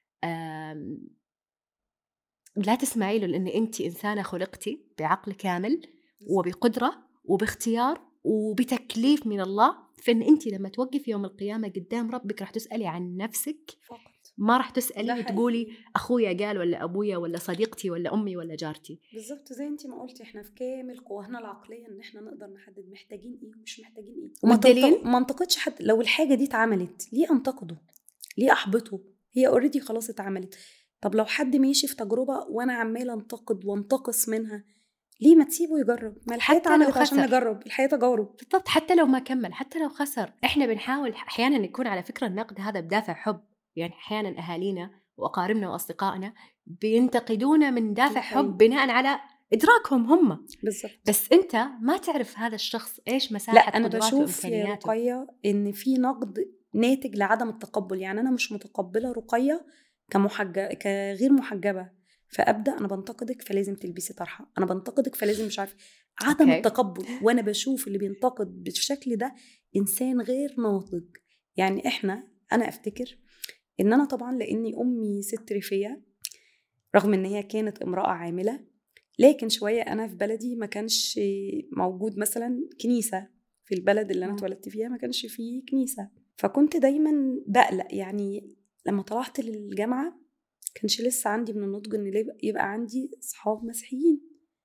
لا تسمعي له، لأن أنت إنسانة خلقتي بعقل كامل وبقدرة وباختيار وبتكليف من الله. فإن أنت لما توقف يوم القيامة قدام ربك راح تسألي عن نفسك فقط، ما راح تسألي وتقولي أخويا قال ولا أبويا ولا صديقتي ولا أمي ولا جارتي. بالضبط زي أنت ما قلتي، إحنا في كامل قوانا العقلية إن إحنا نقدر نحدد محتاجين إيه ومش محتاجين إيه. والدليل ما انتقدش حد لو الحاجة دي اتعملت، ليه أنتقده؟ ليه أحبطه؟ هي أوريدي خلاص اتعملت. طب لو حد ماشي في تجربة وأنا عمالة أنتقد وانتقص منها، ليه ما تسيبه يجرب؟ ما الحياة اتعملت عشان نجرب، الحياة تجارب. بالضبط. حتى لو ما كمل، حتى لو خسر، إحنا بنحاول أحيانا يكون على فكرة النقد هذا بدافع حب. يعني أحيانا أهالينا وأقاربنا وأصدقائنا بينتقدونا من دافع حب بناء على إدراكهم هم. بالضبط. بس أنت ما تعرف هذا الشخص إيش مساحة لا أنا قدراته بشوف يا وإمكانياته. رقية إن في نقد ناتج لعدم التقبل. يعني أنا مش متقبلة رقية كمحجبة كغير محجبة، فأبدأ أنا بنتقدك فلازم تلبسي طرحة، أنا بنتقدك فلازم مش عارف. عدم okay. التقبل. وأنا بشوف اللي بينتقد بالشكل ده إنسان غير ناضج. يعني إحنا أنا أفتكر إن أنا طبعا لأني أمي ست ريفية، رغم إن هي كانت امرأة عاملة، لكن شوية أنا في بلدي ما كانش موجود مثلا كنيسة. في البلد اللي أنا اتولدت فيها ما كانش فيه كنيسة، فكنت دايما بقلق. يعني لما طلعت للجامعة كانش لسه عندي من النضج إن يبقى عندي صحاب مسيحيين،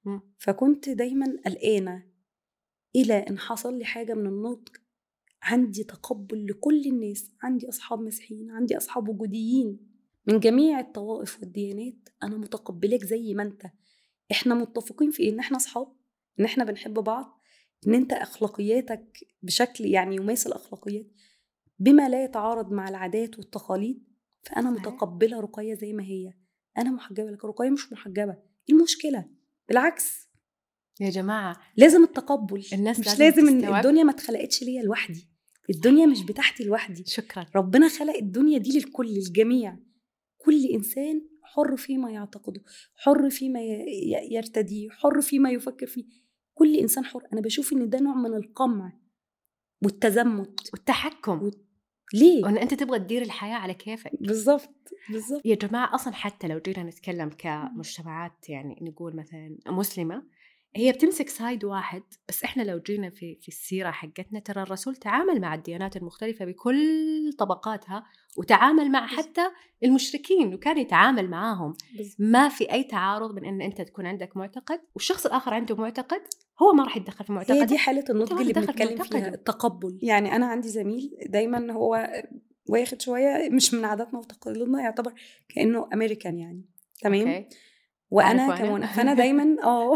فكنت دايما قلقانة إلى إن حصل لي حاجة من النضج. عندي تقبل لكل الناس، عندي أصحاب مسيحيين، عندي أصحاب وجوديين من جميع الطوائف والديانات. أنا متقبلك زي ما أنت. إحنا متفقين في إيه؟ إن إحنا أصحاب، إن إحنا بنحب بعض، إن أنت أخلاقياتك بشكل يعني يماثل أخلاقيات بما لا يتعارض مع العادات والتقاليد. فأنا متقبلة رقية زي ما هي. أنا محجبة لك رقية مش محجبة، إيه المشكلة؟ بالعكس يا جماعة لازم التقبل. الناس مش لازم, لازم إن الدنيا ما اتخلقتش ليا لوحدي، الدنيا مش بتاعتي لوحدي. شكرا. ربنا خلق الدنيا دي للكل، للجميع. كل إنسان حر فيما يعتقده، حر فيما يرتديه، حر فيما يفكر فيه. كل إنسان حر. أنا بشوف إن ده نوع من القمع والتزمت والتحكم و... ليه؟ وأن أنت تبغى تدير الحياة على كيفك. بالضبط بالضبط. يا جماعة أصلا حتى لو جينا نتكلم كمجتمعات، يعني نقول مثلا مسلمة، هي بتمسك سايد واحد. بس إحنا لو جينا في في السيرة حقتنا، ترى الرسول تعامل مع الديانات المختلفة بكل طبقاتها، وتعامل مع حتى المشركين وكان يتعامل معاهم. ما في أي تعارض بين أن أنت تكون عندك معتقد والشخص الآخر عنده معتقد، هو ما راح يتدخل في معتقده. هي دي حالة النضج اللي بنتكلم فيها، التقبل. يعني أنا عندي زميل دايما هو واخد شوية مش من عاداتنا وتقاليدنا، يعتبر كأنه أمريكان يعني، تمام. okay. وانا كمان فانا دايما اه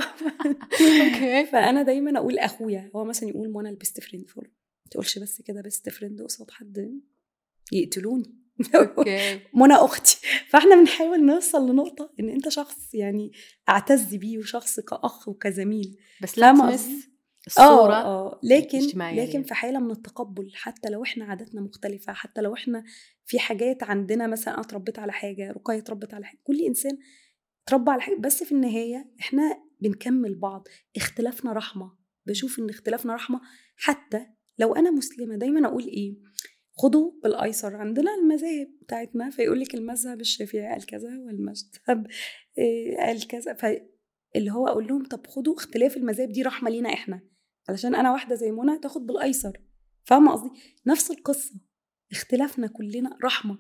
اوكي فانا دايما اقول اخويا، هو مثلا يقول منى البيست فريند، فول ما تقولش بس كده بيست فريند قصاد حد يقتلوني. اوكي منى اختي. فاحنا بنحاول نوصل لنقطه ان انت شخص يعني اعتز بيه وشخص كاخ وكزميل، بس لا فاهمة تمس قصدي؟ الصورة اه اه لكن الاجتماعية لكن دي. في حاله من التقبل، حتى لو احنا عاداتنا مختلفه، حتى لو احنا في حاجات عندنا، مثلا انا اتربيت على حاجه، رقية اتربت على حاجه، كل انسان اتربى على حاجه، بس في النهايه احنا بنكمل بعض. اختلافنا رحمه، بشوف ان اختلافنا رحمه. حتى لو انا مسلمه دايما اقول ايه، خدوا بالايسر. عندنا المذاهب بتاعتنا فيقول لك المذهب الشافعي قال كذا والمذهب إيه قال كذا، فاللي هو اقول لهم طب خدوا اختلاف المذاهب دي رحمه لينا احنا، علشان انا واحده زي منى تاخد بالايسر. فاهمه قصدي؟ نفس القصه، اختلافنا كلنا رحمه.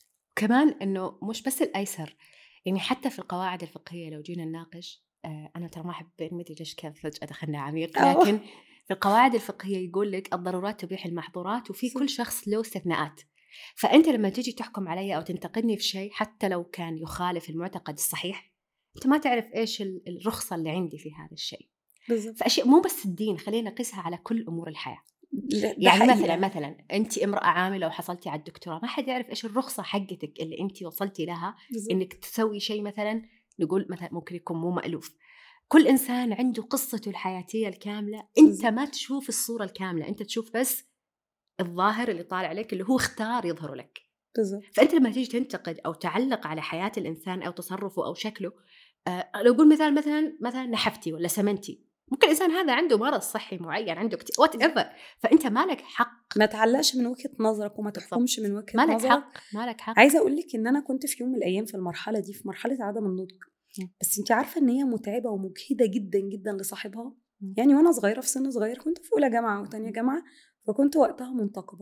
كمان انه مش بس الايسر، يعني حتى في القواعد الفقهية لو جينا نناقش، آه انا ترى ما احب، ما ادري ليش كذا فجأة دخلنا عميق، لكن في القواعد الفقهية يقول لك الضرورات تبيح المحظورات، وفي كل شخص له استثناءات. فانت لما تيجي تحكم علي او تنتقدني في شيء حتى لو كان يخالف المعتقد الصحيح، انت ما تعرف ايش الرخصة اللي عندي في هذا الشيء. بالظبط. فاشياء مو بس الدين، خلينا نقيسها على كل امور الحياة. يعني حقيقة. مثلا مثلا انت امراه عامله وحصلتي على الدكتوراه، ما حد يعرف ايش الرخصه حقتك اللي انت وصلتي لها بالزبط. انك تسوي شيء مثلا، نقول مثلا ممكن يكون مو مألوف. كل انسان عنده قصته الحياتيه الكامله، انت بالزبط. ما تشوف الصوره الكامله، انت تشوف بس الظاهر اللي طالع عليك اللي هو اختار يظهر لك. بالزبط. فانت لما تيجي تنتقد او تعلق على حياه الانسان او تصرفه او شكله، آه لو اقول مثال مثلا مثلا نحفتي ولا سمنتي، ممكن الإنسان هذا عنده مرض صحي معين، عنده كتير وات ايفر، فأنت مالك حق ما تعلقش من وجهة نظرك وما تحكمش من وجهة مالك نظرك. حق مالك حق. عايزة أقول لك إن أنا كنت في يوم من الأيام في المرحلة دي، في مرحلة عدم النضج، بس أنت عارفة إن هي متعبة ومجهدة جدا جدا لصاحبها. يعني وأنا صغيرة في سن صغير، كنت في أولى جامعة وتانية جامعة، فكنت وقتها منتقبة.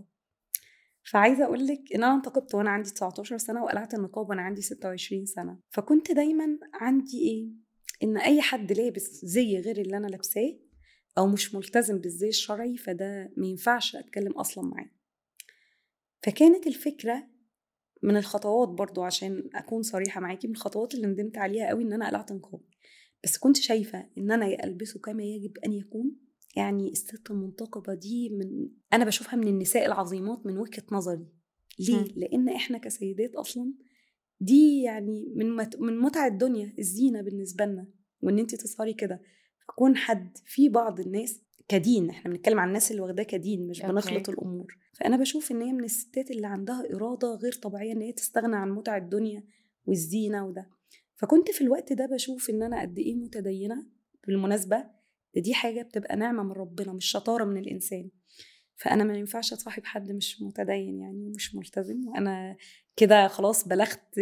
فعايزة أقول لك إن أنا انتقبت وأنا عندي تسعتاشر سنة، وقلعت النقاب وأنا عندي ستة وعشرين سنة. فكنت دايما عندي إيه، إن أي حد لابس زي غير اللي أنا لابساه أو مش ملتزم بالزي الشرعي، فده ما ينفعش أتكلم أصلا معاه. فكانت الفكرة من الخطوات، برضو عشان أكون صريحة معاكي، من الخطوات اللي ندمت عليها قوي إن أنا قلعت نقاب. بس كنت شايفة إن أنا ألبسه كما يجب أن يكون. يعني الست المنتقبة دي من أنا بشوفها من النساء العظيمات من وجهة نظري. ليه؟ م. لأن إحنا كسيدات أصلا دي يعني من مت... من متع الدنيا الزينة بالنسبة لنا، وإن أنت تصاري كده. فكون حد في بعض الناس كدين، إحنا بنتكلم عن الناس اللي واخداه كدين، مش بنخلط الأمور. فأنا بشوف إن هي من الستات اللي عندها إرادة غير طبيعية إن هي تستغنى عن متع الدنيا والزينة وده. فكنت في الوقت ده بشوف إن أنا قد إيه متدينة. بالمناسبة دي حاجة بتبقى نعمة من ربنا، مش شطارة من الإنسان. فأنا ما ينفعش أصاحب حد مش متدين يعني مش ملتزم، وأنا كده خلاص بلغت.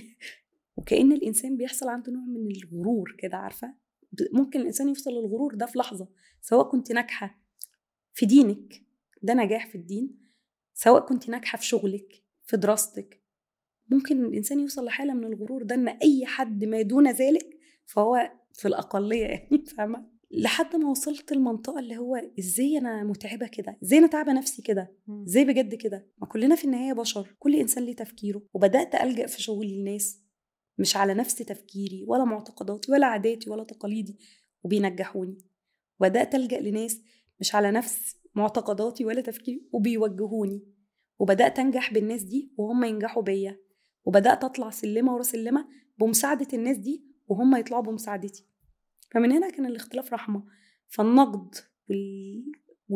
وكأن الإنسان بيحصل عنده نوع من الغرور كده، عارفة؟ ممكن الإنسان يوصل للغرور ده في لحظة، سواء كنت ناجحة في دينك، ده نجاح في الدين، سواء كنت ناجحة في شغلك في دراستك. ممكن الإنسان يوصل لحالة من الغرور ده، إن أي حد ما دون ذلك فهو في الأقلية يعني، فاهمة؟ لحد ما وصلت المنطقة اللي هو إزاي أنا متعبة كده، إزاي أنا تعبة نفسي كده، إزاي بجد كده. ما كلنا في النهاية بشر، كل إنسان ليه تفكيره. وبدأت ألجأ في شغلي الناس مش على نفس تفكيري ولا معتقداتي ولا عاداتي ولا تقاليدي وبينجحوني، وبدأت ألجأ لناس مش على نفس معتقداتي ولا تفكيري وبيوجهوني، وبدأت أنجح بالناس دي وهم ينجحوا بيا، وبدأت أطلع سلمة ورا سلمة بمساعدة الناس دي وهم يطلعوا بمساعدتي. فمن هنا كان الاختلاف رحمة. فالنقد وال...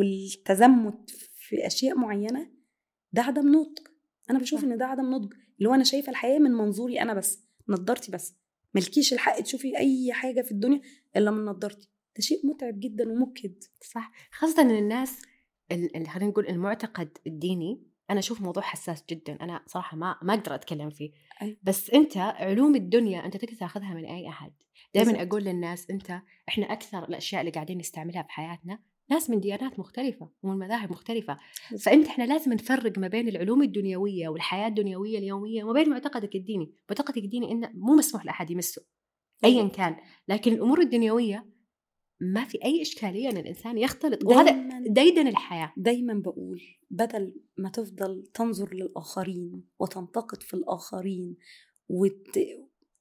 والتزمت في أشياء معينة ده عدم نضج. أنا بشوف إن ده عدم نضج، اللي هو أنا شايفة الحياة من منظوري أنا بس، نظرتي بس، ملكيش الحق تشوفي أي حاجة في الدنيا إلا من نظرتي. ده شيء متعب جدا ومجهد. صح، خاصة إن الناس اللي خلينا نقول المعتقد الديني، أنا أشوف موضوع حساس جدا. أنا صراحة ما ما أقدر أتكلم فيه. أي. بس أنت علوم الدنيا أنت تقدر تأخذها من أي أحد. دائما أقول للناس أنت إحنا أكثر الأشياء اللي قاعدين نستعملها في حياتنا ناس من ديانات مختلفة ومن مذاهب مختلفة. بالزبط. فأنت إحنا لازم نفرق ما بين العلوم الدنيوية والحياة الدنيوية اليومية وما بين معتقدك الديني. معتقدك الديني إنه مو مسموح لأحد يمسه أيا كان، لكن الأمور الدنيوية ما في أي إشكالية أن الإنسان يختلط، وهذا دايدن الحياة. دايما بقول بدل ما تفضل تنظر للآخرين وتنتقد في الآخرين وت...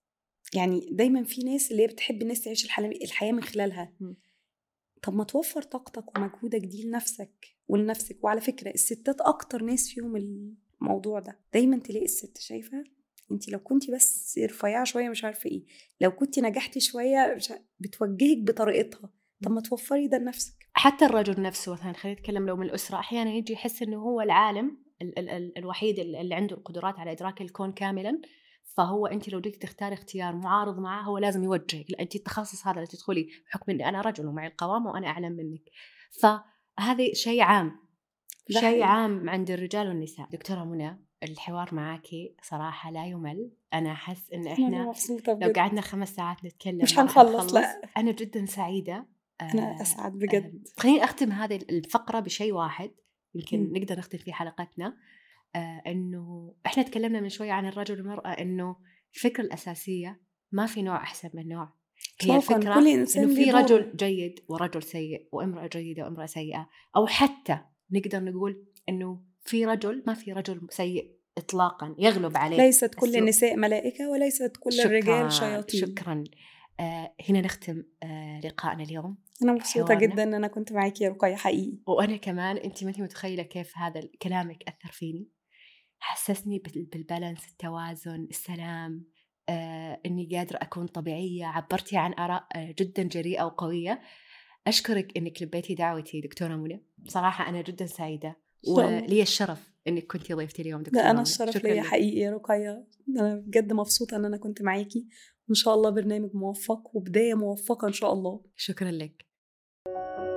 يعني دايما في ناس اللي هي بتحب الناس تعيش الحياة الحياة من خلالها. م. طب ما توفر طاقتك ومجهودك دي لنفسك ولنفسك. وعلى فكرة الستات أكتر ناس فيهم الموضوع ده. دايما تلاقي الست شايفة انت لو كنتي بس رفيعة شوية مش عارفة ايه، لو كنتي نجحتي شوية مش ع- بتوجهك بطريقتها. طب ما توفري ده لنفسك. حتى الرجل نفسه مثلا، خلينا نتكلم لو من الأسرة، أحيانا يجي يحس إنه هو العالم ال- ال- ال- الوحيد اللي عنده القدرات على إدراك الكون كاملا، فهو أنت لو جيت تختار اختيار معارض معاه هو لازم يوجهك، لا أنت التخصص هذا اللي تدخلي بحكم إني أنا رجل ومعي القوامة وأنا أعلم منك. فهذا شيء عام، ده شيء حقيقي. عام عند الرجال والنساء. دكتورة منى، الحوار معاكي صراحة لا يمل. أنا أحس إن أنا إحنا مبسوطة لو بجد. قعدنا خمس ساعات نتكلم مش ما راح هنخلص نخلص. لا. أنا جدا سعيدة. أنا آه أسعد آه بجد. خليني أختم هذه الفقرة بشيء واحد يمكن مم. نقدر نختم فيه حلقتنا. آه إنه إحنا تكلمنا من شوية عن الرجل والمرأة، إنه الفكرة الأساسية ما في نوع أحسن من نوع. هي إطلاقا الفكرة كل إنه إنسان ليه في دوره. رجل جيد ورجل سيء، وامرأة جيدة وامرأة سيئة، أو حتى نقدر نقول إنه في رجل ما في رجل سيء إطلاقا يغلب عليه ليست كل السوء. النساء ملائكة وليست كل الرجال شكرا شياطين. شكرا. آه هنا نختم آه لقائنا اليوم، أنا مبسوطة حوارنا. جدا إن أنا كنت معاكي يا رقية حقيقي. وأنا كمان، أنت ما أنت متخيلة كيف هذا كلامك أثر فيني، حسسني بال- بالبالانس، التوازن، السلام. آه إني قادرة أكون طبيعية. عبرتي عن آراء آه جدا جريئة وقوية. أشكرك إنك لبيتي دعوتي دكتورة منى، بصراحة أنا جدا سعيدة، إن شاء الله. ولي الشرف إنك كنتي ضيفتي اليوم ده دكتورة أنا منى. الشرف شكرا ليا لك. حقيقي يا رقية. أنا بجد مبسوطة إن أنا كنت معاكي، وإن شاء الله برنامج موفق وبداية موفقة إن شاء الله. شكرا لك.